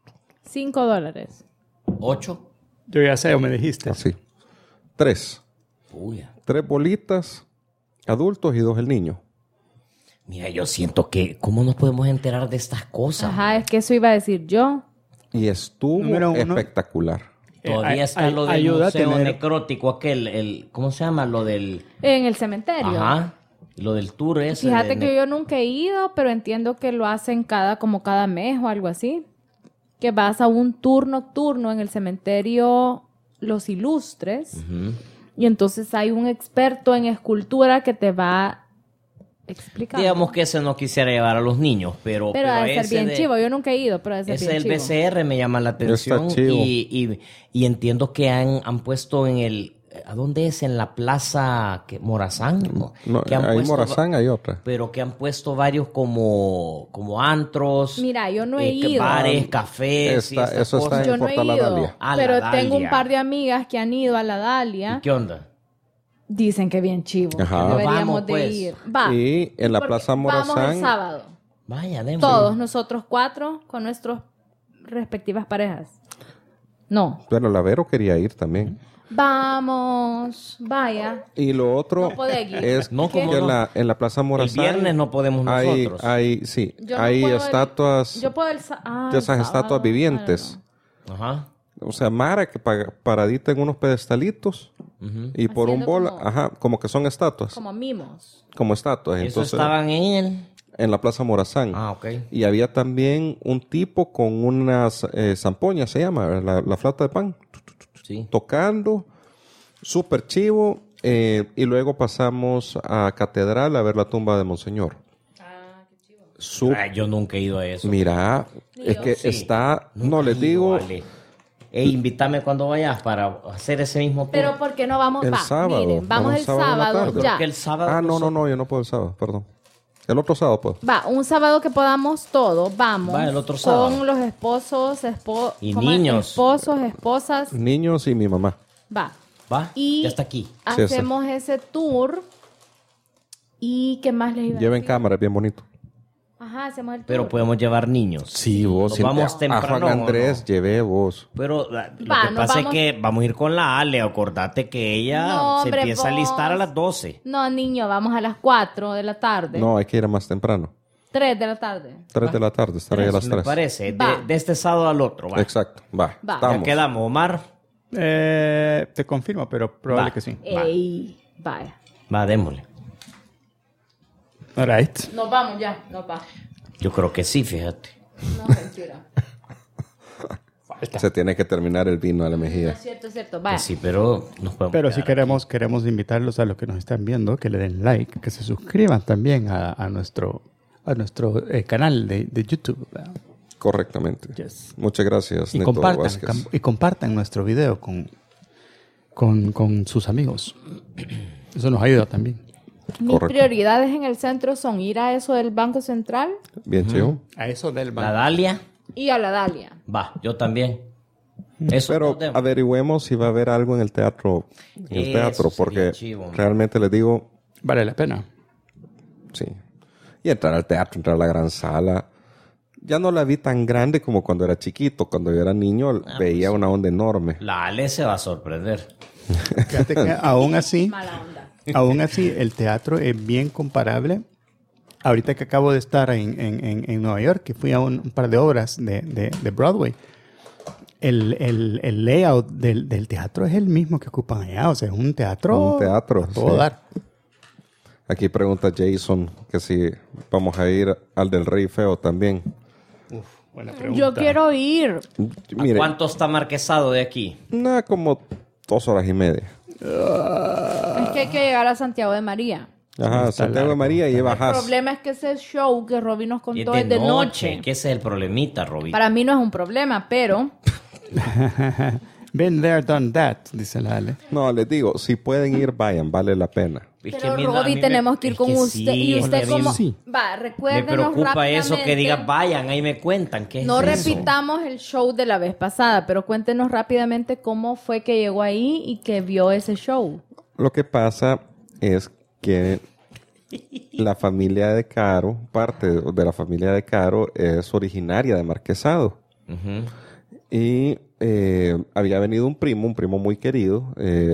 Speaker 3: $5.
Speaker 4: 8.
Speaker 1: Yo ya sé, o me dijiste.
Speaker 2: Así. 3.
Speaker 4: Puya.
Speaker 2: 3 bolitas, adultos y 2 el niño.
Speaker 4: Mira, yo siento que... ¿Cómo nos podemos enterar de estas cosas?
Speaker 3: Ajá, es que eso iba a decir yo.
Speaker 2: Y estuvo
Speaker 1: Número 1.
Speaker 2: espectacular.
Speaker 4: Todavía está lo del
Speaker 1: ayuda a
Speaker 4: museo
Speaker 1: tener-
Speaker 4: necrótico aquel, ¿cómo se llama? Lo del...
Speaker 3: En el cementerio.
Speaker 4: Ajá. Lo del tour ese.
Speaker 3: Fíjate
Speaker 4: de
Speaker 3: que yo nunca he ido, pero entiendo que lo hacen como cada mes o algo así. Que vas a un tour nocturno en el cementerio Los Ilustres.
Speaker 4: Ujú.
Speaker 3: Y entonces hay un experto en escultura que te va explicando.
Speaker 4: Digamos que ese no quisiera llevar a los niños, pero
Speaker 3: Pero ha de ser
Speaker 4: ese
Speaker 3: bien
Speaker 4: de-
Speaker 3: chivo. Yo nunca he ido, pero ha de ser
Speaker 4: Ese
Speaker 3: bien
Speaker 4: del
Speaker 3: chivo.
Speaker 4: BCR me llama la atención
Speaker 2: Está chivo.
Speaker 4: y entiendo que han puesto en el... ¿A dónde es? En la plaza Morazán.
Speaker 2: No,
Speaker 4: Que han
Speaker 2: hay
Speaker 4: puesto
Speaker 2: Morazán, hay otra.
Speaker 4: Pero que han puesto varios como antros.
Speaker 3: Mira, yo no he
Speaker 4: que
Speaker 3: ido.
Speaker 4: bares, cafés. y estas
Speaker 2: Eso está
Speaker 4: cosas.
Speaker 2: en
Speaker 3: Yo no he
Speaker 2: Portal La
Speaker 3: ido,
Speaker 2: Dalia.
Speaker 4: A la
Speaker 3: pero
Speaker 4: Dalia.
Speaker 3: tengo un par de amigas que han ido a la Dalia.
Speaker 4: ¿Y qué onda?
Speaker 3: Dicen que bien chivo.
Speaker 2: Ajá.
Speaker 3: Que deberíamos
Speaker 4: Vamos,
Speaker 3: de
Speaker 4: pues.
Speaker 3: ir. Va.
Speaker 2: Y en la
Speaker 3: Porque
Speaker 2: Plaza
Speaker 3: Vamos el
Speaker 2: Morazán,
Speaker 3: sábado.
Speaker 4: Vaya, démosle.
Speaker 3: Todos nosotros 4 con nuestras respectivas parejas. No.
Speaker 2: bueno, la Vero quería ir también.
Speaker 3: Vamos. Vaya.
Speaker 2: Y lo otro
Speaker 3: No podés ir.
Speaker 2: es
Speaker 4: No,
Speaker 2: que
Speaker 4: ¿cómo no?
Speaker 2: en la Plaza
Speaker 4: El
Speaker 2: Morazán
Speaker 4: viernes no podemos nosotros.
Speaker 2: sí,
Speaker 3: Yo no
Speaker 2: hay
Speaker 3: puedo
Speaker 2: estatuas,
Speaker 3: yo puedo de
Speaker 2: de esas estatuas vivientes.
Speaker 4: Ajá.
Speaker 2: O sea, Mara que paradita en unos pedestalitos
Speaker 4: Ujú.
Speaker 2: y por un
Speaker 3: Haciendo
Speaker 2: bol,
Speaker 3: como-
Speaker 2: como que son estatuas,
Speaker 3: Como mimos.
Speaker 2: como estatuas.
Speaker 4: Eso
Speaker 2: Entonces,
Speaker 4: estaban en él.
Speaker 2: en la Plaza Morazán.
Speaker 4: Ah, ok.
Speaker 2: Y había también un tipo con unas zampoñas, se llama, la flauta de pan,
Speaker 4: Sí.
Speaker 2: tocando, súper chivo. Y luego pasamos a Catedral a ver la tumba de Monseñor.
Speaker 4: Ay, yo nunca he ido a eso.
Speaker 2: Mira, es que
Speaker 4: Sí.
Speaker 2: está,
Speaker 4: Nunca
Speaker 2: no
Speaker 4: he
Speaker 2: les
Speaker 4: ido,
Speaker 2: digo,
Speaker 4: vale. Ey, invítame cuando vayas para hacer ese mismo tour.
Speaker 3: Pero ¿por qué no vamos?
Speaker 2: El
Speaker 3: Va,
Speaker 2: sábado.
Speaker 3: miren, vamos
Speaker 2: Vamos
Speaker 3: el
Speaker 2: sábado en la
Speaker 3: sábado
Speaker 2: tarde.
Speaker 3: ya.
Speaker 4: Porque el sábado...
Speaker 2: no,
Speaker 4: nosotros-
Speaker 2: yo no puedo el sábado, perdón. El otro sábado puedo.
Speaker 3: Va, un sábado que podamos todo, vamos.
Speaker 4: Va, el otro sábado.
Speaker 3: Con los esposos,
Speaker 4: Y
Speaker 3: ¿cómo es?
Speaker 4: niños.
Speaker 3: Esposos, esposas.
Speaker 2: Niños y mi mamá.
Speaker 3: Va.
Speaker 4: ¿Va?
Speaker 3: Y
Speaker 4: Ya está aquí.
Speaker 2: Sí,
Speaker 3: hacemos ese tour. ¿Y qué más les iba a
Speaker 2: Lleven
Speaker 3: decir?
Speaker 2: cámara, es bien bonito.
Speaker 3: Ajá, hacemos el tour.
Speaker 4: Pero podemos llevar niños.
Speaker 2: Sí, vos.
Speaker 4: Nos vamos
Speaker 2: A
Speaker 4: temprano,
Speaker 2: Juan
Speaker 4: ¿o
Speaker 2: Andrés,
Speaker 4: no?
Speaker 2: llevé vos.
Speaker 4: Pero lo
Speaker 3: Va,
Speaker 4: que
Speaker 3: nos
Speaker 4: pasa
Speaker 3: vamos-
Speaker 4: es que vamos a ir con la Ale. Acordate que ella
Speaker 3: No,
Speaker 4: se
Speaker 3: hombre,
Speaker 4: empieza a
Speaker 3: vos.
Speaker 4: listar a las 12.
Speaker 3: No, niño, vamos a las 4 de la tarde.
Speaker 2: No, hay que ir más temprano.
Speaker 3: 3 de la tarde.
Speaker 2: 3 de la tarde, estar ahí a las
Speaker 4: Me
Speaker 2: 3.
Speaker 4: parece.
Speaker 3: Va.
Speaker 4: De este sábado al otro. Va.
Speaker 2: Exacto, va.
Speaker 3: Va.
Speaker 2: Estamos.
Speaker 4: Ya quedamos, Omar.
Speaker 1: Te confirmo, pero probable
Speaker 4: Va.
Speaker 1: que sí.
Speaker 3: Ey, vaya.
Speaker 4: Va, démosle.
Speaker 1: All right.
Speaker 3: Nos vamos ya, nos va.
Speaker 4: Yo creo que sí, fíjate.
Speaker 3: No, mentira.
Speaker 2: Se tiene que terminar el vino a la mejilla.
Speaker 3: Es cierto,
Speaker 4: Que
Speaker 3: vaya.
Speaker 4: sí, pero nos podemos
Speaker 1: Pero si
Speaker 4: quedar
Speaker 1: queremos invitarlos a los que nos están viendo, que le den like, que se suscriban también a nuestro canal de YouTube. ¿verdad?
Speaker 2: Correctamente.
Speaker 1: Yes.
Speaker 2: Muchas gracias,
Speaker 1: Y
Speaker 2: Neto
Speaker 1: compartan,
Speaker 2: Vázquez.
Speaker 1: nuestro video con sus amigos. Eso nos ayuda también.
Speaker 3: Mis
Speaker 2: Correcto.
Speaker 3: prioridades en el centro son ir a eso del Banco Central
Speaker 2: Bien, chivo.
Speaker 1: A eso del
Speaker 4: La Dalia.
Speaker 3: y a la Dalia.
Speaker 4: Va, yo también. Eso
Speaker 2: Pero
Speaker 4: podemos.
Speaker 2: averigüemos si va a haber algo en el teatro.
Speaker 4: Eso sería
Speaker 2: Porque
Speaker 4: chivo.
Speaker 2: realmente les digo,
Speaker 1: Vale la pena.
Speaker 2: sí. Y entrar al teatro, entrar a la gran sala. Ya no la vi tan grande como cuando era chiquito. Cuando yo era niño veía una onda enorme.
Speaker 4: La Ale se va a sorprender.
Speaker 1: Fíjate que aún así,
Speaker 3: Mala onda.
Speaker 1: aún así, el teatro es bien comparable. Ahorita que acabo de estar en Nueva York, que fui a un par de obras de Broadway, el layout del teatro es el mismo que ocupan allá. O sea, es un teatro,
Speaker 2: Un teatro,
Speaker 1: a todo
Speaker 2: sí.
Speaker 1: dar.
Speaker 2: Aquí pregunta Jason que si vamos a ir al del Rey Feo también.
Speaker 1: Buena pregunta.
Speaker 3: Yo quiero ir.
Speaker 2: Mire,
Speaker 4: ¿Cuánto está marquesado de aquí?
Speaker 2: nada como 2 horas y media.
Speaker 3: Es que hay que llegar a Santiago de María.
Speaker 2: Ajá,
Speaker 1: Está
Speaker 2: Santiago de
Speaker 1: largo.
Speaker 2: María y
Speaker 3: El
Speaker 2: bajas.
Speaker 3: problema es que ese show que Robbie nos
Speaker 4: Y
Speaker 3: contó es de noche.
Speaker 4: Que ese es el problemita, Robin.
Speaker 3: Para mí no es un problema, pero
Speaker 1: Been there, done that, dice la Ale.
Speaker 2: No, les digo, si pueden ir, vayan, vale la pena.
Speaker 4: Es que
Speaker 3: pero
Speaker 4: a mí no- a
Speaker 3: Robbie
Speaker 4: mí
Speaker 3: tenemos que ir
Speaker 4: es
Speaker 3: con
Speaker 4: que
Speaker 3: usted
Speaker 4: sí,
Speaker 3: y
Speaker 4: es
Speaker 3: usted
Speaker 4: que a mí
Speaker 3: como
Speaker 1: sí.
Speaker 3: va,
Speaker 4: Me
Speaker 3: recuérdenos
Speaker 4: preocupa eso que
Speaker 3: rápidamente.
Speaker 4: diga vayan, ahí me cuentan. ¿Qué es
Speaker 3: No
Speaker 4: eso?
Speaker 3: repitamos el show de la vez pasada, pero cuéntenos rápidamente cómo fue que llegó ahí y que vio ese show.
Speaker 2: Lo que pasa es que la familia de Caro, parte de la familia de Caro, es originaria de Marquesado.
Speaker 4: Ujú.
Speaker 2: Y había venido un primo muy querido,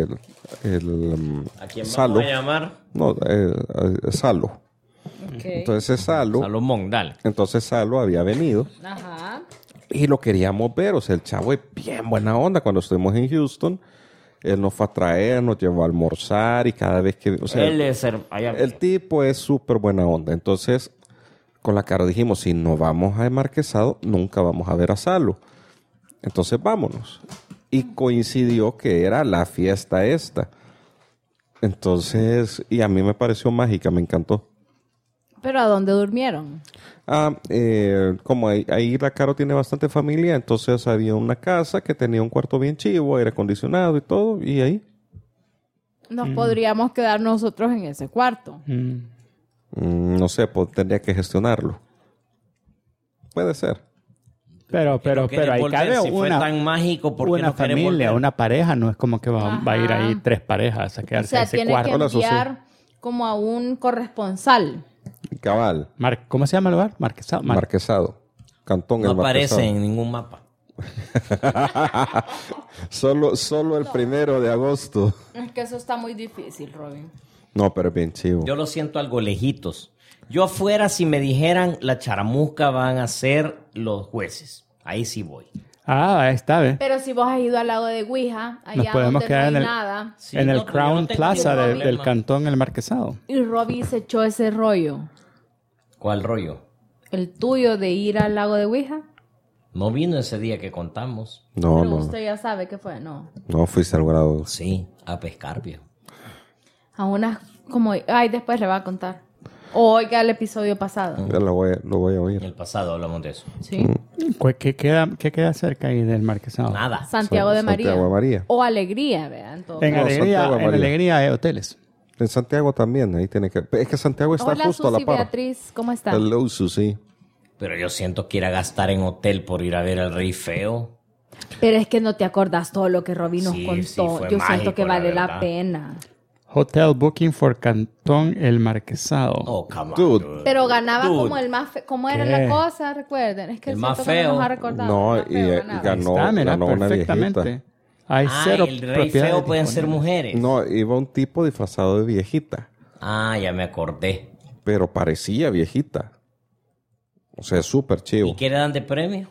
Speaker 4: ¿A quién
Speaker 2: Salo.
Speaker 4: vamos a llamar?
Speaker 2: No, Salo. Entonces Salo,
Speaker 4: Salomón, dale.
Speaker 2: Había venido
Speaker 3: Ajá.
Speaker 2: y lo queríamos ver. O sea, el chavo es bien buena onda. Cuando estuvimos en Houston, él nos fue a traer, nos llevó a almorzar y cada vez que... O sea,
Speaker 4: Él es allá.
Speaker 2: el tipo es súper buena onda. Entonces, con la Caro dijimos, si no vamos a Marquesado, nunca vamos a ver a Salo. Entonces, vámonos. Y coincidió que era la fiesta esta. Entonces, y a mí me pareció mágica, me encantó.
Speaker 3: ¿Pero a dónde durmieron?
Speaker 2: Como ahí la Caro tiene bastante familia, entonces había una casa que tenía un cuarto bien chivo, aire acondicionado y todo, y ahí.
Speaker 3: Nos podríamos quedar nosotros en ese cuarto.
Speaker 2: No sé, pues tendría que gestionarlo. Puede ser.
Speaker 1: Pero ahí
Speaker 4: volver,
Speaker 1: cabe
Speaker 4: si fue
Speaker 1: una,
Speaker 4: tan mágico, ¿por qué
Speaker 1: una
Speaker 4: no quieren
Speaker 1: familia,
Speaker 4: volver?
Speaker 1: una pareja. No es como que va a ir ahí 3 parejas a
Speaker 3: O
Speaker 1: quedarse
Speaker 3: sea,
Speaker 1: en ese
Speaker 3: tiene
Speaker 1: cuarto.
Speaker 3: que
Speaker 2: Hola, Susi.
Speaker 3: enviar como a un corresponsal.
Speaker 2: Cabal,
Speaker 1: ¿Cómo se llama el lugar? Marquesado.
Speaker 2: Marquesado. Cantón
Speaker 4: No
Speaker 2: el Marquesado.
Speaker 4: aparece en ningún mapa.
Speaker 2: Solo el 1 de agosto.
Speaker 3: Es que eso está muy difícil, Robin.
Speaker 2: No, pero es bien chivo.
Speaker 4: Yo lo siento algo lejitos. Yo afuera, si me dijeran la charamusca van a ser los jueces. Ahí sí voy.
Speaker 1: Ahí está, ¿ves?
Speaker 3: Pero si vos has ido al lago de Ouija,
Speaker 1: Nos
Speaker 3: allá
Speaker 1: podemos
Speaker 3: donde
Speaker 1: quedar
Speaker 3: no hay
Speaker 1: en el-
Speaker 3: nada,
Speaker 4: Sí,
Speaker 1: en el
Speaker 4: no, pero yo
Speaker 1: Crown
Speaker 4: no tengo
Speaker 1: Plaza
Speaker 4: ningún
Speaker 1: del
Speaker 4: problema.
Speaker 1: Cantón El Marquesado.
Speaker 3: y Robbie se echó ese rollo,
Speaker 4: ¿Cuál rollo?
Speaker 3: el tuyo de ir al lago de Ouija.
Speaker 4: No vino ese día que contamos.
Speaker 2: No,
Speaker 3: Pero
Speaker 2: no.
Speaker 3: usted ya sabe qué fue, ¿no?
Speaker 2: No fuiste al grado.
Speaker 4: Sí, a pescar, viejo.
Speaker 3: A unas como... Ay, después le va a contar. O oiga el episodio pasado.
Speaker 2: Ya lo voy a
Speaker 4: En
Speaker 2: oír.
Speaker 4: el pasado hablamos de eso.
Speaker 3: Sí.
Speaker 1: ¿Qué queda cerca ahí del Marquesado?
Speaker 4: Nada.
Speaker 3: Santiago de María.
Speaker 2: Santiago de María.
Speaker 3: O Alegría, vean. Todo.
Speaker 1: En
Speaker 2: No, Santiago de María.
Speaker 1: Alegría hay hoteles.
Speaker 2: En Santiago también, ahí tiene que... Es que Santiago está
Speaker 3: Hola,
Speaker 2: justo a la
Speaker 3: Susi
Speaker 2: par.
Speaker 3: Beatriz. ¿Cómo está?
Speaker 2: Hello, Susi.
Speaker 4: Pero yo siento que ir a gastar en hotel por ir a ver al Rey Feo.
Speaker 3: Pero es que no te acordás todo lo que Robbie nos
Speaker 4: Sí,
Speaker 3: contó.
Speaker 4: sí, fue
Speaker 3: Yo siento
Speaker 4: mágico,
Speaker 3: que
Speaker 4: la
Speaker 3: vale la
Speaker 4: verdad.
Speaker 3: pena.
Speaker 1: Hotel Booking for Cantón El Marquesado.
Speaker 4: Oh, come on,
Speaker 2: Dude.
Speaker 4: dude.
Speaker 3: Pero ganaba
Speaker 4: Dude.
Speaker 3: como el más feo. ¿Cómo era
Speaker 1: ¿Qué?
Speaker 3: la cosa? Recuerden. Es que
Speaker 4: El
Speaker 3: siento
Speaker 4: más
Speaker 3: que
Speaker 4: feo.
Speaker 3: no nos ha recordado.
Speaker 2: No,
Speaker 3: El más
Speaker 2: y
Speaker 3: feo ganaba.
Speaker 2: ganó,
Speaker 1: Está, mira,
Speaker 2: ganó una
Speaker 1: perfectamente.
Speaker 2: viejita.
Speaker 1: Hay
Speaker 4: Ah,
Speaker 1: cero
Speaker 4: el Rey
Speaker 1: propiedades
Speaker 4: Feo pueden ser
Speaker 1: disponibles.
Speaker 4: mujeres.
Speaker 2: No, iba un tipo disfrazado de viejita,
Speaker 4: Ah, ya me acordé.
Speaker 2: pero parecía viejita. O sea, súper
Speaker 4: ¿Y
Speaker 2: chivo.
Speaker 4: qué le dan de premio?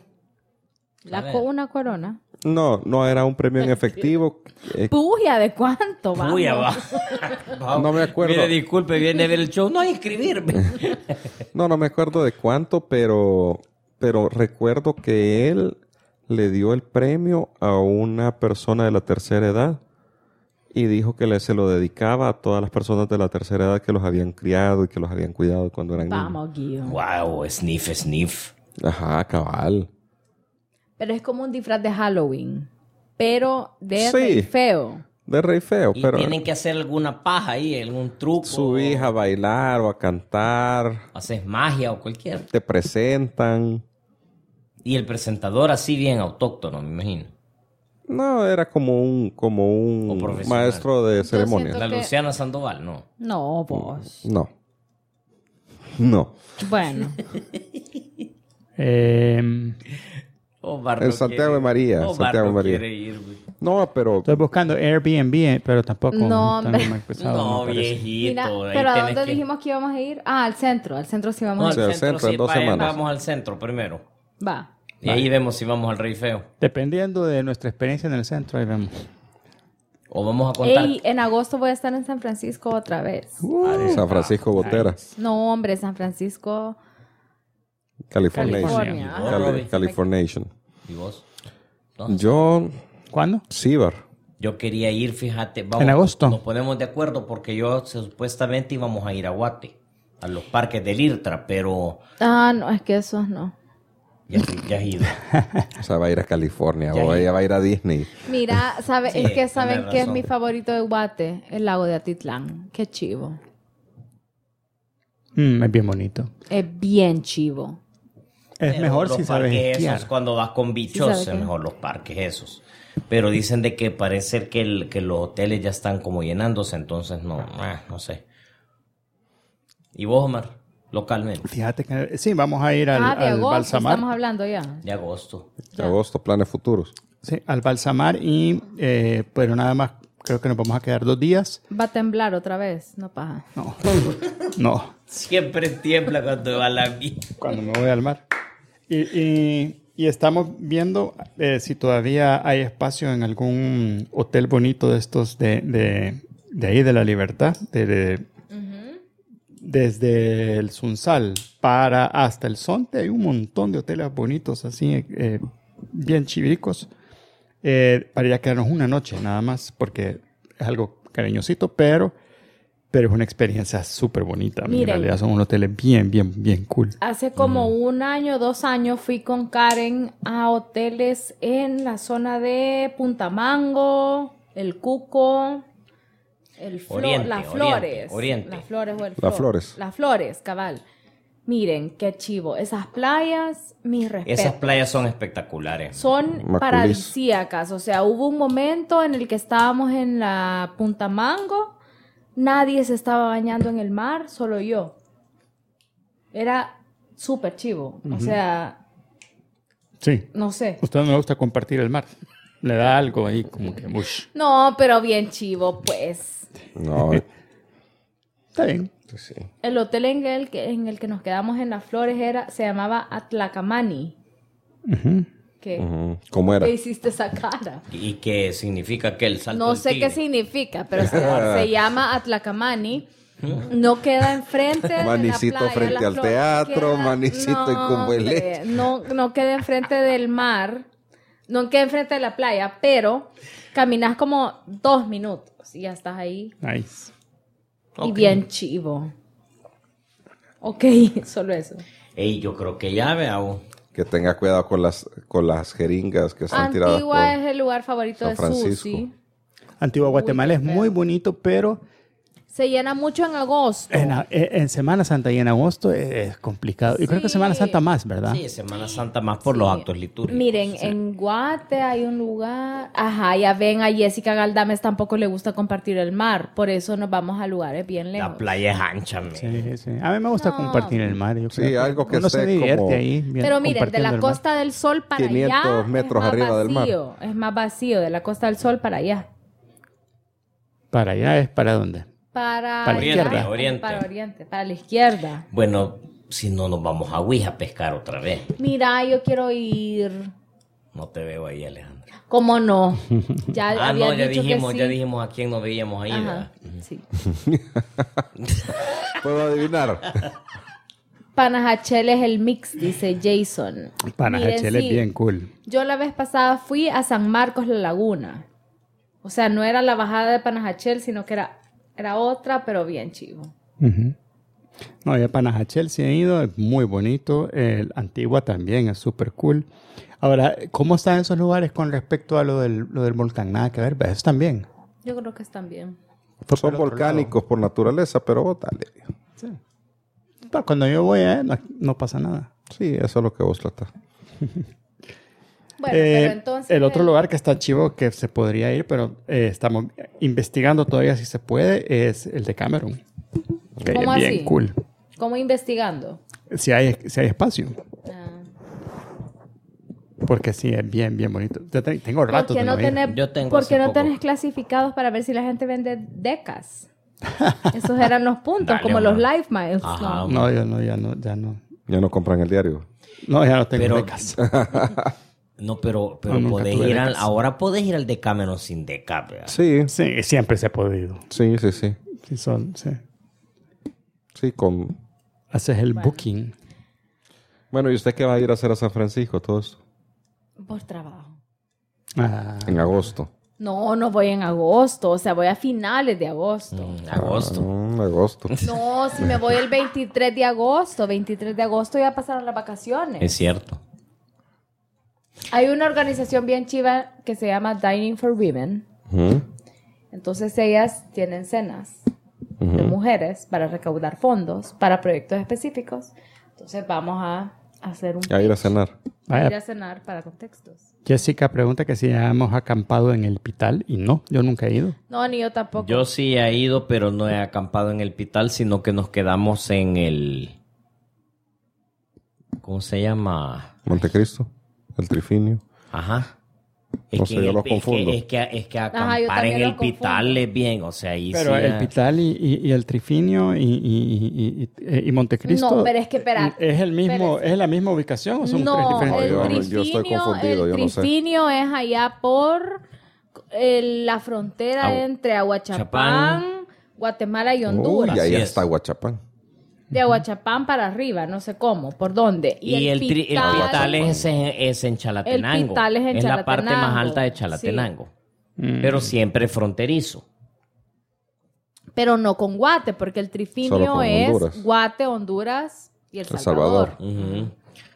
Speaker 3: Una corona.
Speaker 2: No era un premio en efectivo.
Speaker 3: Puya, ¿de cuánto? Vamos.
Speaker 4: Uy, ya va.
Speaker 2: No me acuerdo.
Speaker 4: Mire, disculpe, viene a ver el show. No, a inscribirme.
Speaker 2: No me acuerdo de cuánto, pero recuerdo que él le dio el premio a una persona de la tercera edad y dijo que se lo dedicaba a todas las personas de la tercera edad que los habían criado y que los habían cuidado cuando eran niños.
Speaker 3: Vamos, Guido.
Speaker 4: Wow, sniff.
Speaker 2: Ajá, cabal.
Speaker 3: Pero es como un disfraz de Halloween. Pero de
Speaker 2: Sí.
Speaker 3: Rey Feo.
Speaker 2: De Rey Feo,
Speaker 4: Y
Speaker 2: pero
Speaker 4: tienen que hacer alguna paja ahí, algún truco.
Speaker 2: su hija a bailar o a cantar,
Speaker 4: Haces magia o cualquier.
Speaker 2: te presentan.
Speaker 4: Y el presentador así bien autóctono, me imagino.
Speaker 2: No, era como un
Speaker 4: O profesional.
Speaker 2: maestro de ceremonias.
Speaker 3: siento
Speaker 4: La
Speaker 3: que-
Speaker 4: Luciana Sandoval, no.
Speaker 3: No, vos.
Speaker 2: No. No.
Speaker 3: Bueno.
Speaker 4: Omar
Speaker 2: En
Speaker 4: no
Speaker 2: Santiago
Speaker 4: quiere-
Speaker 2: de María,
Speaker 4: Omar
Speaker 2: Santiago
Speaker 4: no
Speaker 2: de María.
Speaker 4: quiere ir, güey.
Speaker 2: No, pero
Speaker 1: Estoy buscando Airbnb, pero tampoco.
Speaker 3: No,
Speaker 1: está
Speaker 3: hombre.
Speaker 1: muy pesado,
Speaker 4: No,
Speaker 1: me parece.
Speaker 4: viejito.
Speaker 3: Mira,
Speaker 4: ahí
Speaker 3: pero ¿a
Speaker 4: tenés
Speaker 3: dónde
Speaker 4: que-
Speaker 3: dijimos que íbamos a ir? Ah, al centro. Al centro sí
Speaker 4: No,
Speaker 3: vamos
Speaker 2: Sí,
Speaker 3: a
Speaker 2: al
Speaker 3: ir.
Speaker 2: centro, en 2
Speaker 4: vaya,
Speaker 2: semanas.
Speaker 4: Vamos al centro primero.
Speaker 3: Va.
Speaker 4: Y ahí vemos si vamos al Rey Feo.
Speaker 1: Dependiendo de nuestra experiencia en el centro, ahí vemos.
Speaker 4: O vamos a contar.
Speaker 3: Ey, en agosto voy a estar en San Francisco otra vez.
Speaker 2: San Francisco Gotera,
Speaker 3: No, hombre, San Francisco.
Speaker 2: California.
Speaker 3: California.
Speaker 4: Ajá. Robbie.
Speaker 2: Californiation.
Speaker 4: ¿Y vos?
Speaker 2: Yo,
Speaker 1: ¿Cuándo?
Speaker 2: Cibar.
Speaker 4: Yo quería ir, fíjate. Vamos,
Speaker 1: En agosto.
Speaker 4: Nos ponemos de acuerdo porque yo supuestamente íbamos a ir a Guate, a los parques del IRTRA, pero
Speaker 3: Ah, no, es que esos no.
Speaker 4: ya has ido.
Speaker 2: O sea, va a ir a California
Speaker 4: Ya,
Speaker 2: o
Speaker 4: ya.
Speaker 2: ella va a ir a Disney.
Speaker 3: Mira,
Speaker 4: Sí,
Speaker 3: es que saben
Speaker 4: tenés
Speaker 3: que es
Speaker 4: razón.
Speaker 3: mi favorito de Guate, el lago de Atitlán. Qué chivo.
Speaker 1: Es bien bonito.
Speaker 3: Es bien chivo.
Speaker 1: Es
Speaker 4: Pero
Speaker 1: mejor
Speaker 4: los
Speaker 1: si sabes
Speaker 4: parques
Speaker 1: esquiar.
Speaker 4: esos, cuando vas con bichos,
Speaker 3: sabes
Speaker 4: es
Speaker 3: qué.
Speaker 4: mejor los parques esos. Pero dicen de que parece que los hoteles ya están como llenándose, entonces no sé. ¿Y vos, Omar? Localmente,
Speaker 1: Fíjate que sí, vamos a ir al,
Speaker 3: Ah, de
Speaker 1: al
Speaker 3: agosto
Speaker 1: Balsamar.
Speaker 3: estamos hablando ya.
Speaker 4: de agosto.
Speaker 3: Ya.
Speaker 2: Agosto, planes futuros.
Speaker 1: Sí, al Balsamar y, pero nada más, creo que nos vamos a quedar 2 días.
Speaker 3: Va a temblar otra vez, no paja.
Speaker 1: No, no,
Speaker 4: Siempre tiembla cuando va la mía.
Speaker 1: cuando me voy al mar. Y estamos viendo si todavía hay espacio en algún hotel bonito de estos de ahí de la Libertad, desde el Sunsal para hasta el Zonte. Hay un montón de hoteles bonitos así, bien chivicos, para ir a quedarnos una noche nada más, porque es algo cariñosito, pero es una experiencia súper bonita. En
Speaker 3: Miren.
Speaker 1: realidad son unos hoteles bien cool.
Speaker 3: Hace como 1 año, 2 años fui con Karen a hoteles en la zona de Punta Mango, El Cuco,
Speaker 4: Oriente,
Speaker 3: Las Flores.
Speaker 4: Oriente.
Speaker 3: Las Flores o el
Speaker 2: Las Flores.
Speaker 3: Las Flores, cabal. Miren, qué chivo. Esas playas, mis respetos.
Speaker 4: Esas playas son espectaculares.
Speaker 3: Son
Speaker 2: Maculis.
Speaker 3: paradisíacas. O sea, hubo un momento en el que estábamos en la Punta Mango, nadie se estaba bañando en el mar, solo yo. Era súper chivo. O sea,
Speaker 1: Sí.
Speaker 3: no sé.
Speaker 1: A usted no le gusta compartir el mar. Le da algo ahí como que, ush.
Speaker 3: No, pero bien chivo, pues.
Speaker 2: No,
Speaker 1: Está bien.
Speaker 2: sí.
Speaker 3: El hotel en el que nos quedamos en Las Flores se llamaba Atlacamani. ¿Qué?
Speaker 2: ¿Cómo era?
Speaker 3: ¿Qué hiciste esa cara?
Speaker 4: ¿Y qué significa que el salto
Speaker 3: No
Speaker 4: del
Speaker 3: sé
Speaker 4: tigre?
Speaker 3: qué significa, pero se llama Atlacamani. No queda enfrente de
Speaker 2: Manicito
Speaker 3: la playa,
Speaker 2: frente
Speaker 3: Las
Speaker 2: al
Speaker 3: Flores.
Speaker 2: teatro, manicito en Cumbuelete.
Speaker 3: hombre, no queda enfrente del mar, no queda enfrente de la playa, pero caminas como 2 minutos y ya estás ahí.
Speaker 1: Nice.
Speaker 3: Y
Speaker 4: Ok.
Speaker 3: bien chivo. Ok, solo eso.
Speaker 4: Ey, yo creo que ya veamos.
Speaker 2: Que tenga cuidado con las jeringas que están tiradas por...
Speaker 3: Antigua es el lugar favorito
Speaker 2: San
Speaker 3: de
Speaker 2: Francisco.
Speaker 3: sushi.
Speaker 1: Antigua Guatemala es
Speaker 3: qué
Speaker 1: muy
Speaker 3: feo.
Speaker 1: bonito, pero
Speaker 3: Se llena mucho en agosto.
Speaker 1: en Semana Santa y en agosto es complicado. Y creo que
Speaker 3: Sí.
Speaker 1: Semana Santa más, ¿verdad?
Speaker 4: Sí, Semana Santa más por los actos litúrgicos.
Speaker 3: Miren, en Guate hay un lugar. Ajá, ya ven, a Jessica Galdames tampoco le gusta compartir el mar. Por eso nos vamos a lugares bien lejos.
Speaker 4: La playa es ancha, men.
Speaker 1: Sí, sí. A mí me gusta
Speaker 3: No.
Speaker 1: compartir el mar. Yo
Speaker 2: Sí,
Speaker 1: creo
Speaker 2: algo que
Speaker 1: uno se
Speaker 2: esté
Speaker 1: divierte
Speaker 2: como-
Speaker 1: ahí. bien
Speaker 3: Pero miren, de
Speaker 1: compartiendo
Speaker 3: la
Speaker 1: el mar.
Speaker 3: Costa del Sol para
Speaker 2: 500
Speaker 3: allá
Speaker 2: metros
Speaker 3: es más
Speaker 2: arriba del mar.
Speaker 3: vacío, es más vacío, de la Costa del Sol para allá.
Speaker 1: Para allá es para dónde.
Speaker 3: Para
Speaker 1: la
Speaker 3: allá,
Speaker 1: izquierda.
Speaker 4: Oriente.
Speaker 3: Para Oriente, para la izquierda.
Speaker 4: Bueno, si no nos vamos a Ouija a pescar otra vez.
Speaker 3: Mira, yo quiero ir.
Speaker 4: No te veo ahí, Alejandra.
Speaker 3: ¿Cómo no? Ya
Speaker 4: No,
Speaker 3: había dicho que sí.
Speaker 4: ya dijimos a quién nos veíamos ahí,
Speaker 3: Ajá,
Speaker 4: ¿verdad?
Speaker 3: sí.
Speaker 2: ¿Puedo adivinar?
Speaker 3: Panajachel es el mix, dice Jason.
Speaker 1: Panajachel
Speaker 3: Miren,
Speaker 1: es
Speaker 3: sí,
Speaker 1: bien cool.
Speaker 3: Yo la vez pasada fui a San Marcos La Laguna. O sea, no era la bajada de Panajachel, sino que era otra, pero bien chivo.
Speaker 1: Ujú. No, ya Panajachel sí he ido, es muy bonito. El Antigua también es súper cool. Ahora, ¿cómo están esos lugares con respecto a lo del volcán? Nada que ver, eso también.
Speaker 3: Yo creo que están bien.
Speaker 1: Fue
Speaker 2: Son
Speaker 1: por otro
Speaker 2: volcánicos por naturaleza, pero dale.
Speaker 1: lado. Sí. Pero cuando yo voy, no pasa nada.
Speaker 2: Sí, eso es lo que vos tratás.
Speaker 3: Bueno, pero entonces...
Speaker 1: El otro lugar que está chivo que se podría ir, pero estamos investigando todavía si se puede, es el de Cameron. Que
Speaker 3: ¿Cómo
Speaker 1: es bien
Speaker 3: así?
Speaker 1: cool.
Speaker 3: ¿Cómo investigando?
Speaker 1: Si hay espacio.
Speaker 3: Ah.
Speaker 1: Porque sí, es bien, bien bonito. Yo tengo ratos
Speaker 3: ¿Por qué
Speaker 1: de
Speaker 3: no
Speaker 1: no ir.
Speaker 3: tenés,
Speaker 4: Yo tengo
Speaker 3: ¿por
Speaker 4: hace
Speaker 3: qué no
Speaker 4: poco.
Speaker 3: tenés clasificados para ver si la gente vende decas? Esos eran los puntos,
Speaker 4: Dale,
Speaker 3: como
Speaker 4: hombre.
Speaker 3: los Life Miles.
Speaker 4: Ajá.
Speaker 3: No.
Speaker 1: No, ya no.
Speaker 2: Ya no compran el diario.
Speaker 1: No, ya no tengo
Speaker 4: Pero-
Speaker 1: becas.
Speaker 4: No, pero
Speaker 1: No, nunca
Speaker 4: podés
Speaker 1: tuve
Speaker 4: ir
Speaker 1: becas.
Speaker 4: ahora podés ir al de Cameron sin deca, ¿verdad?
Speaker 2: Sí,
Speaker 1: Sí, siempre se ha podido.
Speaker 2: sí.
Speaker 1: Sí.
Speaker 2: Sí, con...
Speaker 1: Haces el booking.
Speaker 2: Bueno, ¿y usted qué va a ir a hacer a San Francisco todo esto?
Speaker 3: Por trabajo.
Speaker 1: Ah,
Speaker 2: En agosto.
Speaker 3: No voy en agosto. O sea, voy a finales de agosto.
Speaker 4: Agosto.
Speaker 2: Agosto.
Speaker 3: No, si me voy el 23 de agosto. 23 de agosto ya pasaron las vacaciones.
Speaker 4: Es cierto.
Speaker 3: Hay una organización bien chiva que se llama Dining for Women.
Speaker 2: Ujú.
Speaker 3: Entonces ellas tienen cenas de mujeres para recaudar fondos para proyectos específicos. Entonces vamos a hacer un
Speaker 2: A ir a
Speaker 3: pitch,
Speaker 2: cenar.
Speaker 1: vaya,
Speaker 3: ir a cenar para contextos.
Speaker 1: Jessica pregunta que si ya hemos acampado en el Pital. Y no, yo nunca he ido.
Speaker 3: No, ni yo tampoco.
Speaker 4: Yo sí he ido, pero no he acampado en el Pital, sino que nos quedamos en el... ¿Cómo se llama?
Speaker 2: Montecristo. El Trifinio.
Speaker 4: Ajá.
Speaker 2: No sé, yo los confundo.
Speaker 4: Es que
Speaker 3: yo
Speaker 4: acampar en
Speaker 3: también
Speaker 4: el
Speaker 3: los
Speaker 4: Pital
Speaker 3: confundo.
Speaker 4: es bien, o sea, ahí
Speaker 1: Pero
Speaker 4: sí...
Speaker 1: el Pital y el Trifinio y Montecristo.
Speaker 3: No, pero es que, espera.
Speaker 1: ¿Es el mismo,
Speaker 3: Espérese.
Speaker 1: ¿es la misma ubicación o son tres
Speaker 3: No,
Speaker 1: diferentes
Speaker 3: el
Speaker 1: lugares?
Speaker 2: yo estoy confundido, yo no sé.
Speaker 3: Trifinio es allá por la frontera
Speaker 4: Agu-
Speaker 3: entre Aguachapán, Guatemala y Honduras.
Speaker 2: Uy, ahí
Speaker 4: Así es.
Speaker 2: está Guachapán.
Speaker 3: De Aguachapán para arriba, no sé cómo, por dónde.
Speaker 4: Y el Pital es en Chalatenango.
Speaker 3: El Pital es en
Speaker 4: la parte más
Speaker 3: Chalatenango.
Speaker 4: alta de Chalatenango. Pero siempre fronterizo.
Speaker 3: Pero no con Guate, porque el
Speaker 2: Solo
Speaker 3: Trifinio
Speaker 2: con
Speaker 3: es
Speaker 2: Honduras.
Speaker 3: Guate, Honduras y El
Speaker 2: El
Speaker 3: Salvador.
Speaker 2: Salvador.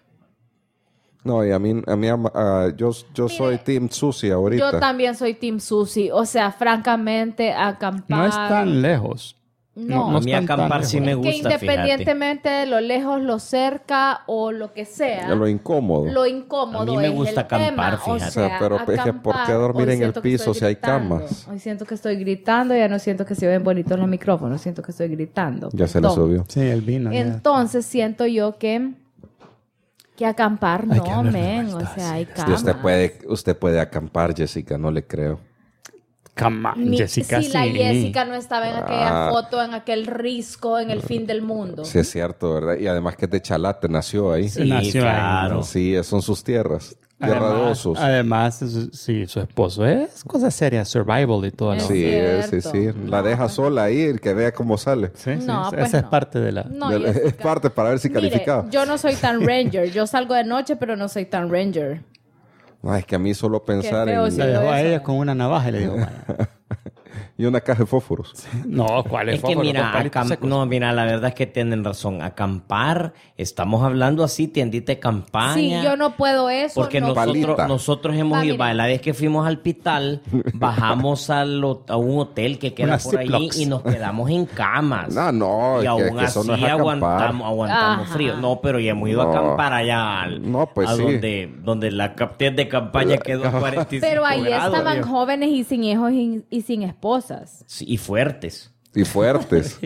Speaker 2: No, y a mí yo soy Team Susi ahorita.
Speaker 3: Yo también soy Team Susi. O sea, francamente, acampar...
Speaker 1: No es tan lejos.
Speaker 3: No.
Speaker 1: no
Speaker 4: A mí
Speaker 1: están tan
Speaker 4: acampar sí me
Speaker 1: lejos.
Speaker 3: que
Speaker 4: gusta, fíjate.
Speaker 3: independientemente de lo lejos, lo cerca o lo que sea,
Speaker 2: Lo incómodo.
Speaker 3: lo incómodo
Speaker 4: A mí me
Speaker 3: es
Speaker 4: gusta
Speaker 3: el tema.
Speaker 4: acampar, fíjate.
Speaker 2: O sea, pero es que ¿por qué dormir
Speaker 3: hoy
Speaker 2: en el
Speaker 3: siento que
Speaker 2: piso
Speaker 3: estoy
Speaker 2: si hay
Speaker 3: gritando.
Speaker 2: camas?
Speaker 3: Hoy siento que estoy gritando, ya no siento que se ven bonitos los micrófonos, siento que estoy gritando.
Speaker 2: Ya se le
Speaker 3: Perdón.
Speaker 2: subió.
Speaker 1: Sí, el vino. ya.
Speaker 3: Entonces siento yo que acampar
Speaker 1: Hay que
Speaker 3: no,
Speaker 1: hablar de
Speaker 3: men, o
Speaker 1: vueltas,
Speaker 3: sea, hay
Speaker 2: Y
Speaker 3: camas.
Speaker 2: usted puede acampar, Jessica, no le creo.
Speaker 1: Come on, Jessica,
Speaker 3: si la
Speaker 1: sí.
Speaker 3: Jessica no estaba en aquella foto, en aquel risco, en el fin del mundo.
Speaker 2: Sí, es cierto, ¿verdad? Y además que es de Chalate, nació ahí.
Speaker 4: Sí,
Speaker 1: Nació ahí,
Speaker 4: claro.
Speaker 2: Sí, son sus tierras. Tierra de osos.
Speaker 1: Además, sí, su esposo es cosa seria, survival y todo. ¿no?
Speaker 3: Es
Speaker 2: Sí, sí,
Speaker 3: cierto.
Speaker 2: sí. La deja sola ahí, el que vea cómo sale.
Speaker 1: Sí, sí,
Speaker 3: No,
Speaker 1: esa
Speaker 3: pues
Speaker 1: es
Speaker 3: no.
Speaker 1: parte de la...
Speaker 3: No,
Speaker 2: Es
Speaker 3: Jessica.
Speaker 2: parte para ver si
Speaker 3: Mire,
Speaker 2: calificaba.
Speaker 3: yo no soy tan ranger. Yo salgo de noche, pero no soy tan ranger.
Speaker 2: Ay, es que a mí solo pensar
Speaker 3: feo,
Speaker 2: en...
Speaker 3: sí.
Speaker 1: La dejó a
Speaker 3: eso.
Speaker 1: ella con una navaja y le digo, vaya.
Speaker 2: Y una caja de fósforos.
Speaker 1: No, ¿cuál es?
Speaker 4: Es que
Speaker 1: fósforo?
Speaker 4: mira,
Speaker 1: Con palitos secos.
Speaker 4: no, mira, la verdad es que tienen razón. Acampar, estamos hablando así, tiendita de campaña.
Speaker 3: Sí, yo no puedo eso.
Speaker 4: Porque
Speaker 3: no.
Speaker 2: Palita.
Speaker 4: nosotros hemos ido,
Speaker 3: mira.
Speaker 4: la vez que fuimos al Pital, bajamos a un hotel que queda
Speaker 1: Unas
Speaker 4: por allí
Speaker 1: Ziplocs.
Speaker 4: y nos quedamos en camas.
Speaker 2: No,
Speaker 4: y
Speaker 2: es
Speaker 4: aún
Speaker 2: que eso
Speaker 4: así
Speaker 2: no es acampar.
Speaker 4: aguantamos
Speaker 3: Ajá.
Speaker 4: frío. No, pero ya hemos ido a
Speaker 2: No.
Speaker 4: acampar allá
Speaker 2: No, pues
Speaker 4: a
Speaker 2: sí.
Speaker 4: donde la capitán de campaña quedó a 45
Speaker 3: Pero ahí
Speaker 4: grados.
Speaker 3: estaban jóvenes y sin hijos y sin esposas.
Speaker 4: Sí, y fuertes.
Speaker 2: Y fuertes.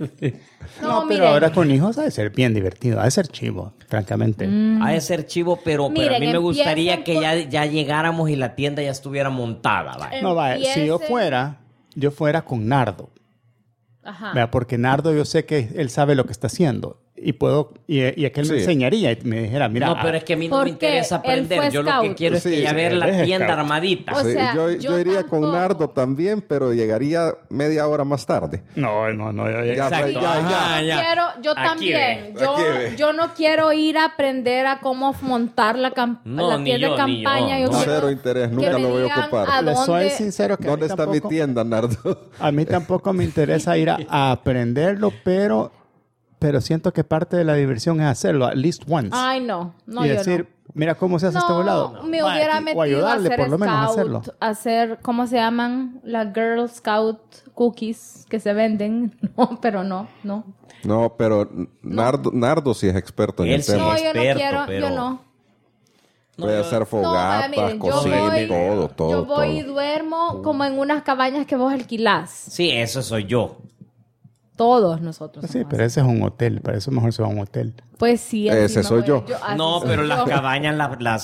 Speaker 1: No, pero
Speaker 3: miren.
Speaker 1: ahora con hijos ha de ser bien divertido, ha de ser chivo, francamente.
Speaker 3: Mm.
Speaker 4: Ha de ser chivo, pero a
Speaker 3: Miren,
Speaker 4: mí me gustaría
Speaker 3: empiecen
Speaker 4: que ya llegáramos y la tienda ya estuviera montada. Vaya.
Speaker 1: No, vaya, si yo
Speaker 3: Empiecen-
Speaker 1: fuera con Nardo,
Speaker 3: Ajá.
Speaker 1: vea, porque Nardo yo sé que él sabe lo que está haciendo y puedo y aquel
Speaker 2: Sí.
Speaker 1: me enseñaría y me dijera, mira,
Speaker 4: No, pero es que a mí no me
Speaker 3: Porque
Speaker 4: interesa
Speaker 3: él
Speaker 4: aprender.
Speaker 3: fue
Speaker 4: Yo lo que
Speaker 3: scout.
Speaker 4: quiero es
Speaker 2: Sí,
Speaker 4: que ya
Speaker 2: sí,
Speaker 4: ver la
Speaker 1: él es
Speaker 4: tienda
Speaker 1: scout.
Speaker 4: armadita.
Speaker 3: O
Speaker 2: Sí,
Speaker 3: sea,
Speaker 2: yo
Speaker 3: yo
Speaker 2: iría
Speaker 3: tampoco.
Speaker 2: con Nardo también, pero llegaría media hora más tarde.
Speaker 1: no,
Speaker 2: Ya,
Speaker 4: Exacto.
Speaker 2: ya,
Speaker 4: Ajá, ya.
Speaker 3: Yo
Speaker 4: Aquí
Speaker 3: también.
Speaker 4: ve.
Speaker 2: Aquí ve.
Speaker 3: Yo no quiero ir a aprender a cómo montar la
Speaker 4: No, ni
Speaker 3: tienda de
Speaker 4: yo, ni
Speaker 3: campaña.
Speaker 4: yo.
Speaker 3: Yo
Speaker 4: No.
Speaker 3: quiero
Speaker 2: Cero interés,
Speaker 3: que
Speaker 2: nunca
Speaker 3: me
Speaker 2: lo voy a
Speaker 3: digan
Speaker 2: ocupar.
Speaker 3: a
Speaker 1: Les soy
Speaker 3: dónde-
Speaker 1: sincero que
Speaker 2: ¿Dónde
Speaker 1: a mí
Speaker 2: está mi
Speaker 1: tampoco-
Speaker 2: tienda, Nardo?
Speaker 1: A mí tampoco me interesa ir a aprenderlo, pero siento que parte de la diversión es hacerlo, at least once.
Speaker 3: Ay, no. No,
Speaker 1: y
Speaker 3: yo
Speaker 1: decir,
Speaker 3: no.
Speaker 1: mira cómo se hace este volado.
Speaker 3: me
Speaker 1: Vaya,
Speaker 3: hubiera
Speaker 1: o
Speaker 3: metido
Speaker 1: ayudarle
Speaker 3: a hacer
Speaker 1: por lo menos a
Speaker 3: scout,
Speaker 1: hacerlo.
Speaker 3: hacer, ¿cómo se llaman? Las Girl Scout cookies que se venden. No, pero no.
Speaker 2: No, pero Nardo sí es experto en
Speaker 4: Él
Speaker 2: el
Speaker 4: sí.
Speaker 2: tema.
Speaker 3: No, yo no
Speaker 4: experto,
Speaker 3: quiero,
Speaker 4: pero-
Speaker 3: yo no.
Speaker 2: Puede hacer fogatas,
Speaker 3: miren,
Speaker 2: cocina, todo.
Speaker 3: Yo voy y
Speaker 2: todo.
Speaker 3: duermo como en unas cabañas que vos alquilás.
Speaker 4: Sí, eso soy yo.
Speaker 3: Todos nosotros.
Speaker 1: Sí,
Speaker 3: somos
Speaker 1: pero
Speaker 3: así.
Speaker 1: ese es un hotel. Para eso mejor se va a un hotel.
Speaker 3: Pues sí. así
Speaker 2: Ese
Speaker 3: me
Speaker 2: soy
Speaker 3: voy.
Speaker 2: yo.
Speaker 3: Así
Speaker 4: No,
Speaker 3: soy
Speaker 4: pero
Speaker 3: yo.
Speaker 4: las cabañas,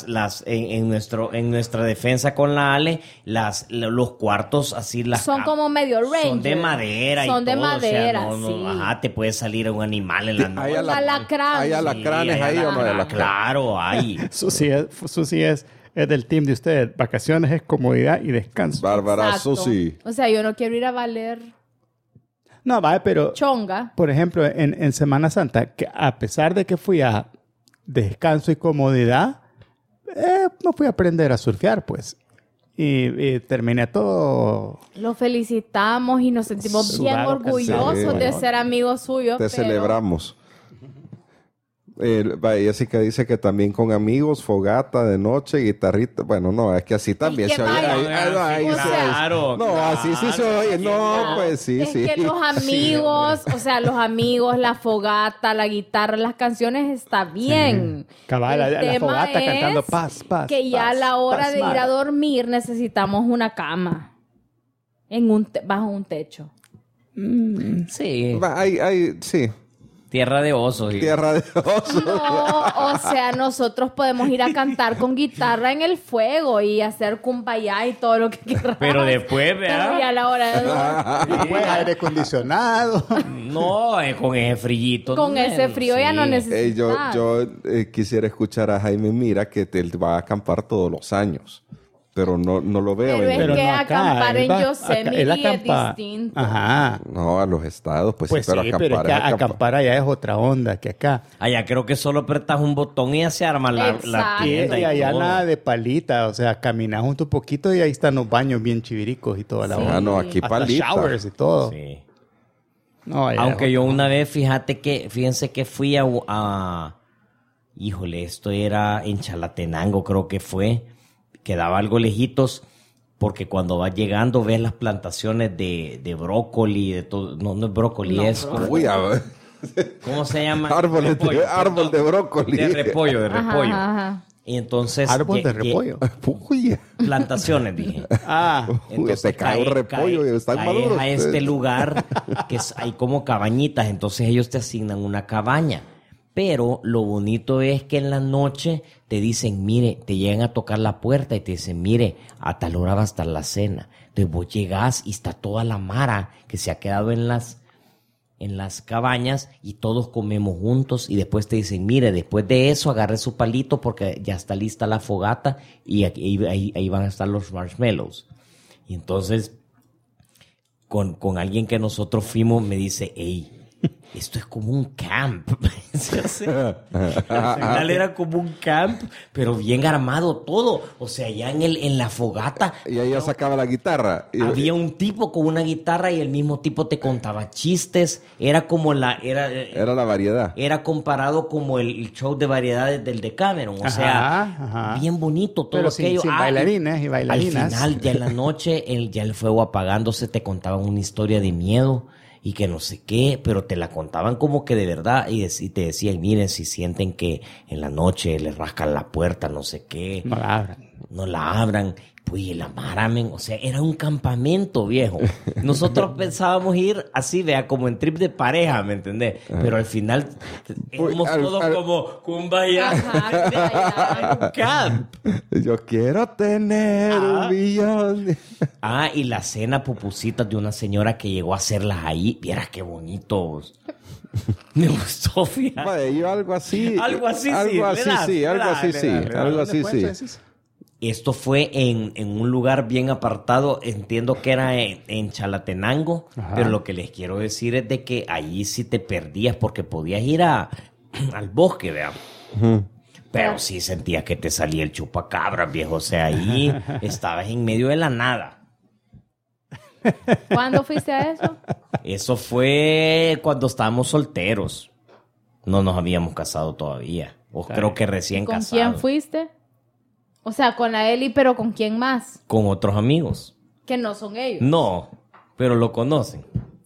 Speaker 4: en nuestra defensa con la Ale, los cuartos así
Speaker 3: Son como medio ranger.
Speaker 4: son de madera y
Speaker 3: Son de
Speaker 4: todo,
Speaker 3: madera,
Speaker 4: o sea,
Speaker 3: sí.
Speaker 4: Ajá, te puede salir un animal en la noche.
Speaker 2: Hay
Speaker 3: Un alacrán.
Speaker 2: ¿Hay alacranes
Speaker 4: Sí,
Speaker 2: ahí o no hay alacranes?
Speaker 4: Claro, hay.
Speaker 1: Susi es del team de ustedes. Vacaciones es comodidad y descanso.
Speaker 2: Bárbara
Speaker 3: Exacto.
Speaker 2: Susi.
Speaker 3: O sea, yo no quiero ir a valer
Speaker 1: No, vale, pero...
Speaker 3: chonga.
Speaker 1: Por ejemplo, en Semana Santa, que a pesar de que fui a descanso y comodidad, me fui a aprender a surfear, pues. Y terminé todo...
Speaker 3: Lo felicitamos y nos sentimos bien
Speaker 1: Sudado,
Speaker 3: orgullosos
Speaker 2: cansado.
Speaker 3: de ser amigos suyos.
Speaker 2: Te
Speaker 3: pero-
Speaker 2: celebramos. Jessica dice que también con amigos, fogata de noche, guitarrita. Bueno, no, es que así también
Speaker 3: que
Speaker 2: se oye.
Speaker 3: vaya.
Speaker 2: Ahí
Speaker 3: O
Speaker 2: se
Speaker 3: sea,
Speaker 2: oye.
Speaker 4: claro,
Speaker 2: No, así sí se
Speaker 4: claro,
Speaker 2: oye. No, pues sí,
Speaker 3: es
Speaker 2: sí.
Speaker 3: que los amigos, o sea, los amigos, la fogata, la guitarra, las canciones está bien.
Speaker 1: Cabal,
Speaker 3: El
Speaker 1: la
Speaker 3: tema
Speaker 1: fogata
Speaker 3: es
Speaker 1: cantando paz, paz.
Speaker 3: que ya
Speaker 1: paz,
Speaker 3: a la hora
Speaker 1: paz,
Speaker 3: de ir
Speaker 1: madre.
Speaker 3: a dormir necesitamos una cama bajo un techo.
Speaker 4: Sí,
Speaker 2: Sí.
Speaker 4: tierra de osos. y-
Speaker 2: Tierra de oso.
Speaker 3: No, o sea, nosotros podemos ir a cantar con guitarra en el fuego y hacer kumbaya y todo lo que queramos.
Speaker 4: Pero después,
Speaker 3: Pero ya a
Speaker 4: ¿verdad?
Speaker 3: la hora de dormir,
Speaker 1: Después aire acondicionado.
Speaker 4: No, con ese frillito.
Speaker 3: con ese frío ya no
Speaker 2: Yo
Speaker 3: necesitas.
Speaker 2: quisiera escuchar a Jaime Mira que te va a acampar todos los años. Pero no lo veo.
Speaker 3: Pero es
Speaker 1: Pero
Speaker 3: que
Speaker 1: no acá,
Speaker 3: acampar
Speaker 1: él
Speaker 3: en
Speaker 1: va-
Speaker 3: Yosemite
Speaker 1: él
Speaker 3: es
Speaker 1: acampa-
Speaker 3: distinto.
Speaker 1: Ajá.
Speaker 2: No, a los estados, pues,
Speaker 1: Pues
Speaker 2: sí, pero
Speaker 1: sí,
Speaker 2: acampar
Speaker 1: pero es que
Speaker 2: es acampar.
Speaker 1: acampar allá es otra onda que acá.
Speaker 4: Allá creo que solo apretas un botón y ya se arma la
Speaker 3: Exacto.
Speaker 1: Y,
Speaker 4: tienda.
Speaker 1: y allá
Speaker 4: todo.
Speaker 1: nada de palita, o sea, caminas junto un poquito y ahí están los baños bien chiviricos y toda la
Speaker 3: Sí.
Speaker 1: onda.
Speaker 2: Ah, no, aquí
Speaker 1: Hasta
Speaker 2: palita.
Speaker 1: showers y todo.
Speaker 4: Sí.
Speaker 1: No, allá
Speaker 4: Aunque
Speaker 1: es
Speaker 4: yo
Speaker 1: otra
Speaker 4: una vez, fíjense que fui híjole, esto era en Chalatenango, creo que fue. Quedaba algo lejitos, porque cuando vas llegando ves las plantaciones de brócoli, de todo. No es brócoli,
Speaker 3: No,
Speaker 4: es.
Speaker 3: brócoli.
Speaker 2: Uy, a ver.
Speaker 4: ¿Cómo se llama?
Speaker 2: Árbol de brócoli.
Speaker 4: De repollo, de
Speaker 3: Ajá,
Speaker 4: repollo.
Speaker 3: ajá.
Speaker 4: Y entonces.
Speaker 1: árbol de
Speaker 4: lle-
Speaker 1: repollo.
Speaker 2: Uy,
Speaker 4: Plantaciones, dije.
Speaker 1: Ah,
Speaker 2: se cae un repollo y están
Speaker 4: caes
Speaker 2: maduros.
Speaker 4: a este lugar que hay como cabañitas, entonces ellos te asignan una cabaña. Pero lo bonito es que en la noche te dicen, mire, te llegan a tocar la puerta y te dicen, mire, a tal hora va a estar la cena. Entonces vos llegás y está toda la mara que se ha quedado en las cabañas y todos comemos juntos y después te dicen, mire, después de eso agarre su palito porque ya está lista la fogata y ahí van a estar los marshmallows. Y entonces con alguien que nosotros fuimos me dice, hey, esto es como un camp. Al final era como un camp, pero bien armado todo. O sea, ya en la fogata
Speaker 2: Y ahí ya sacaba la guitarra. Y-
Speaker 4: había un tipo con una guitarra y el mismo tipo te contaba chistes. Era como
Speaker 2: Era la variedad.
Speaker 4: era comparado como el show de variedades del Decameron. O sea,
Speaker 1: ajá.
Speaker 4: bien bonito todo
Speaker 1: Pero sin-
Speaker 4: aquello.
Speaker 1: sin bailarines y bailarinas.
Speaker 4: Al final, ya en la noche, ya el fuego apagándose, te contaban una historia de miedo y que no sé qué, pero te la contaban como que de verdad y te decían, miren, si sienten que en la noche les rascan la puerta, no sé qué,
Speaker 1: no la abran.
Speaker 4: no la abran. Pues la maramen, o sea, era un campamento, viejo. Nosotros pensábamos ir así, vea, como en trip de pareja, ¿me entendés? Pero al final éramos todos como kumbaya.
Speaker 3: Ajá,
Speaker 4: Un camp.
Speaker 2: Yo quiero tener un millón.
Speaker 4: Ah, y la cena pupusitas de una señora que llegó a hacerlas ahí. Vieras qué bonitos. Me gustó, fíjate.
Speaker 2: Vaya, yo algo así.
Speaker 4: Algo así sí,
Speaker 2: Algo así
Speaker 4: verás,
Speaker 2: sí, algo
Speaker 4: verás,
Speaker 2: así sí.
Speaker 4: verás.
Speaker 2: Algo así
Speaker 1: ¿Dónde
Speaker 2: sí.
Speaker 1: fue eso?
Speaker 4: Esto fue en un lugar bien apartado, entiendo que era en Chalatenango,
Speaker 1: Ajá.
Speaker 4: pero lo que les quiero decir es de que allí sí te perdías porque podías ir al bosque, vean. Pero sí sentías que te salía el chupacabras, viejo, o sea, ahí estabas en medio de la nada.
Speaker 3: ¿Cuándo fuiste a eso?
Speaker 4: Eso fue cuando estábamos solteros. No nos habíamos casado todavía. O creo que recién
Speaker 3: ¿Con
Speaker 4: casados.
Speaker 3: quién fuiste? O sea, con la Eli, pero ¿con quién más?
Speaker 4: Con otros amigos.
Speaker 3: Que no son ellos.
Speaker 4: No, pero lo conocen.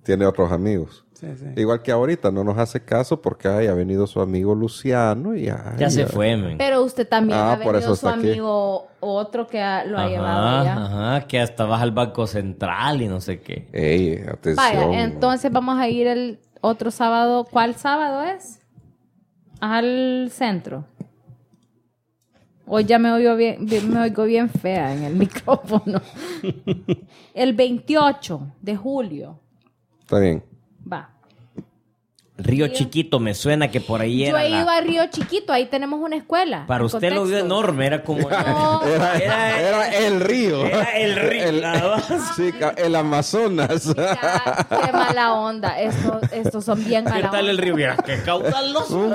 Speaker 2: tiene otros amigos.
Speaker 1: Sí, sí.
Speaker 2: Igual que ahorita no nos hace caso porque ha venido su amigo Luciano y
Speaker 4: Ya se fue, men.
Speaker 3: Pero usted también ha
Speaker 2: por eso
Speaker 3: venido su
Speaker 2: está aquí.
Speaker 3: amigo otro que lo ha llevado allá.
Speaker 4: Ajá, que hasta vas al Banco Central y no sé qué.
Speaker 2: Ey, atención.
Speaker 3: Vaya, entonces vamos a ir el otro sábado. ¿Cuál sábado es? Al centro. Hoy ya me oigo bien fea en el micrófono. El 28 de julio.
Speaker 2: Está bien.
Speaker 3: Va.
Speaker 4: Río Chiquito, me suena que por ahí
Speaker 3: Yo
Speaker 4: era
Speaker 3: he ido a Río Chiquito, ahí tenemos una escuela.
Speaker 4: Para usted lo vio
Speaker 3: Contexto.
Speaker 4: enorme, era como...
Speaker 3: No,
Speaker 2: Era el río.
Speaker 4: Era el río, nada más.
Speaker 2: Sí, el Amazonas.
Speaker 3: ya, qué mala onda. Estos son bien
Speaker 4: ¿Qué
Speaker 3: mala
Speaker 4: tal el
Speaker 3: onda.
Speaker 4: río? Mira, qué caudaloso.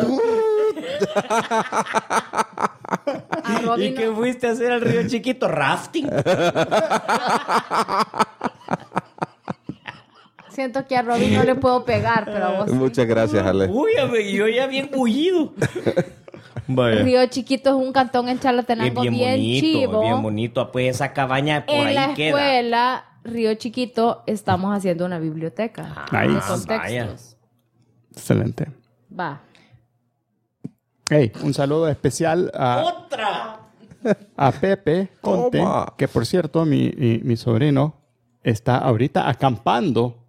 Speaker 3: A Robin
Speaker 4: ¿Y qué fuiste a hacer al Río Chiquito? ¿Rafting?
Speaker 3: Siento que a Robin no le puedo pegar, pero a vos sí.
Speaker 2: Muchas gracias, Ale.
Speaker 4: Uy, yo ya bien bullido. Vaya.
Speaker 3: Río Chiquito es un cantón en
Speaker 4: Es
Speaker 3: Chalatenango
Speaker 4: bien
Speaker 3: bien
Speaker 4: bonito,
Speaker 3: chivo.
Speaker 4: bien bonito. Pues esa cabaña por
Speaker 3: En la
Speaker 4: ahí queda.
Speaker 3: escuela Río Chiquito estamos haciendo una biblioteca.
Speaker 1: Nice.
Speaker 3: De contextos.
Speaker 1: Excelente.
Speaker 3: Va.
Speaker 1: Hey, un saludo especial
Speaker 4: ¡Otra!
Speaker 1: a Pepe Conte,
Speaker 2: Toma.
Speaker 1: que por cierto, mi sobrino está ahorita acampando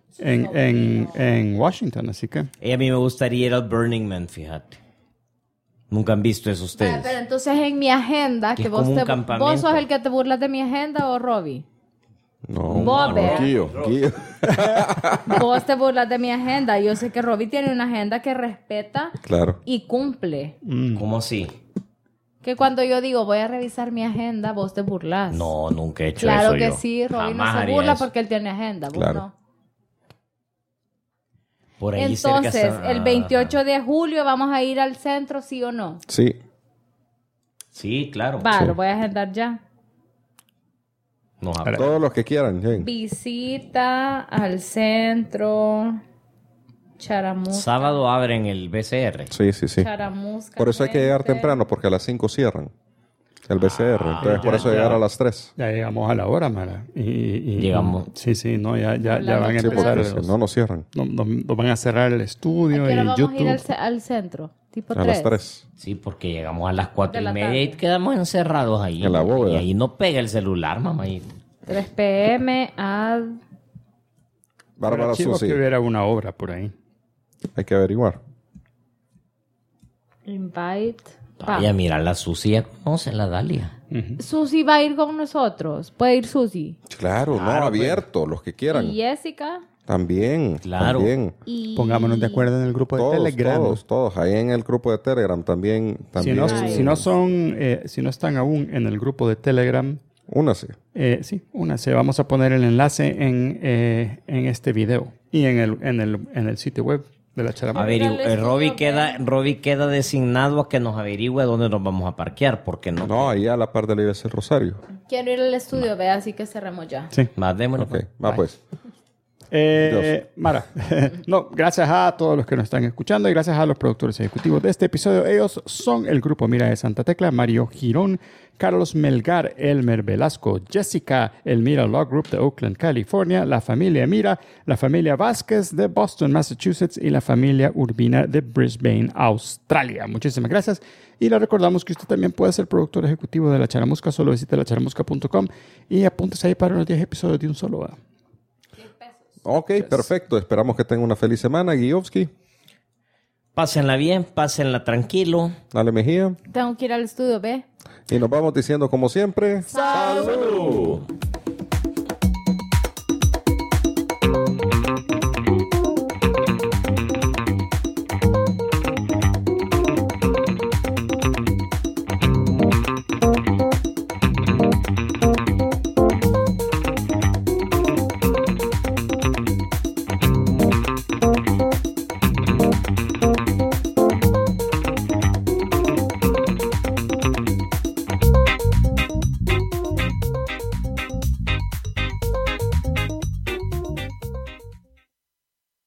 Speaker 1: en Washington, así que...
Speaker 4: A mí me gustaría ir al Burning Man, fíjate. Nunca han visto eso ustedes.
Speaker 3: Pero entonces en mi agenda,
Speaker 4: Que
Speaker 3: que
Speaker 4: es
Speaker 3: vos
Speaker 4: como un
Speaker 3: te...
Speaker 4: campamento.
Speaker 3: ¿Vos sos el que te burlas de mi agenda o Robbie?
Speaker 2: No,
Speaker 3: Vos, vea.
Speaker 2: Guillo.
Speaker 3: Vos te burlas de mi agenda. Yo sé que Robbie tiene una agenda que respeta
Speaker 2: Claro.
Speaker 3: y cumple.
Speaker 4: ¿Cómo así?
Speaker 3: Que cuando yo digo voy a revisar mi agenda, vos te burlas.
Speaker 4: No, nunca he hecho
Speaker 3: Claro
Speaker 4: eso
Speaker 3: que
Speaker 4: yo.
Speaker 3: sí, Robbie no
Speaker 4: Jamás
Speaker 3: se
Speaker 4: haría
Speaker 3: burla
Speaker 4: eso.
Speaker 3: porque él tiene agenda, vos
Speaker 2: Claro.
Speaker 3: no.
Speaker 4: Por ahí cerca
Speaker 3: Entonces,
Speaker 4: está-
Speaker 3: el 28 de julio vamos a ir al centro, ¿sí o no?
Speaker 2: Sí.
Speaker 4: Sí, claro.
Speaker 3: Va,
Speaker 2: Sí.
Speaker 3: lo voy a agendar ya.
Speaker 4: Nos
Speaker 1: Para-
Speaker 2: Todos los que quieran, lleguen.
Speaker 3: Visita al centro Charamusca.
Speaker 4: Sábado abren el BCR.
Speaker 2: Sí, sí, sí.
Speaker 3: Charamusca.
Speaker 2: Por eso hay que llegar
Speaker 3: gente.
Speaker 2: temprano, porque a las 5 cierran el BCR. Entonces, por eso llegar a las 3.
Speaker 1: Ya llegamos a la hora, Mara. Y
Speaker 4: Llegamos.
Speaker 1: Sí, sí, no, ya
Speaker 3: La
Speaker 1: van a
Speaker 3: noche.
Speaker 2: Sí,
Speaker 1: empezar.
Speaker 2: porque si
Speaker 1: los-
Speaker 2: no, no cierran.
Speaker 1: nos van a cerrar el estudio
Speaker 3: ¿A qué
Speaker 1: y
Speaker 3: hora vamos
Speaker 1: YouTube.
Speaker 3: a ir al centro? Tipo
Speaker 2: A
Speaker 3: 3.
Speaker 2: las 3.
Speaker 4: Sí, porque llegamos a las 4
Speaker 3: De
Speaker 4: y
Speaker 3: la
Speaker 4: media y
Speaker 3: tarde.
Speaker 4: quedamos encerrados ahí.
Speaker 2: En la bóveda.
Speaker 4: Y ahí no pega el celular, mamá.
Speaker 3: 3 p.m. ad
Speaker 2: Bárbara
Speaker 1: Pero chivo
Speaker 2: Susi.
Speaker 1: que hubiera una obra por ahí.
Speaker 2: Hay que averiguar.
Speaker 3: invite. Va.
Speaker 4: Vaya, mira, la Susi ya conoce la Dalia.
Speaker 3: Susi va a ir con nosotros. Puede ir Susi.
Speaker 2: Claro, no, abierto, los que quieran.
Speaker 3: Y Jessica.
Speaker 2: También,
Speaker 4: Claro.
Speaker 2: también.
Speaker 3: Y...
Speaker 1: Pongámonos de acuerdo en el grupo de
Speaker 2: Todos,
Speaker 1: Telegram.
Speaker 2: todos. Ahí en el grupo de Telegram también.
Speaker 1: Si
Speaker 2: también.
Speaker 1: no,
Speaker 3: Ay.
Speaker 1: si no están aún en el grupo de Telegram,
Speaker 2: Únase.
Speaker 1: sí, únase. Vamos a poner el enlace en este video y en el sitio web de la Charamusca.
Speaker 4: Robbie queda designado a que nos averigüe dónde nos vamos a parquear, porque no.
Speaker 2: No, ahí a la par de la iglesia del Rosario.
Speaker 3: Quiero ir al estudio, vea, así que cerremos ya.
Speaker 1: Sí.
Speaker 4: Más démosle,
Speaker 2: Ok,
Speaker 4: pues.
Speaker 2: va pues.
Speaker 1: Mara, no, gracias a todos los que nos están escuchando y gracias a los productores ejecutivos de este episodio. Ellos son el grupo Mira de Santa Tecla, Mario Girón, Carlos Melgar, Elmer Velasco, Jessica, el Mira Law Group de Oakland, California, la familia Mira, la familia Vázquez de Boston, Massachusetts y la familia Urbina de Brisbane, Australia. Muchísimas gracias y le recordamos que usted también puede ser productor ejecutivo de La Charamusca. Solo visite lacharamusca.com y apúntese ahí para unos 10 episodios de un solo. ¿Verdad?
Speaker 2: Ok, perfecto. Esperamos que tengan una feliz semana, Guiovsky.
Speaker 4: Pásenla bien, pásenla tranquilo.
Speaker 2: Ale Mejía.
Speaker 3: Tengo que ir al estudio, ve.
Speaker 2: Y nos vamos diciendo como siempre.
Speaker 3: ¡Salud!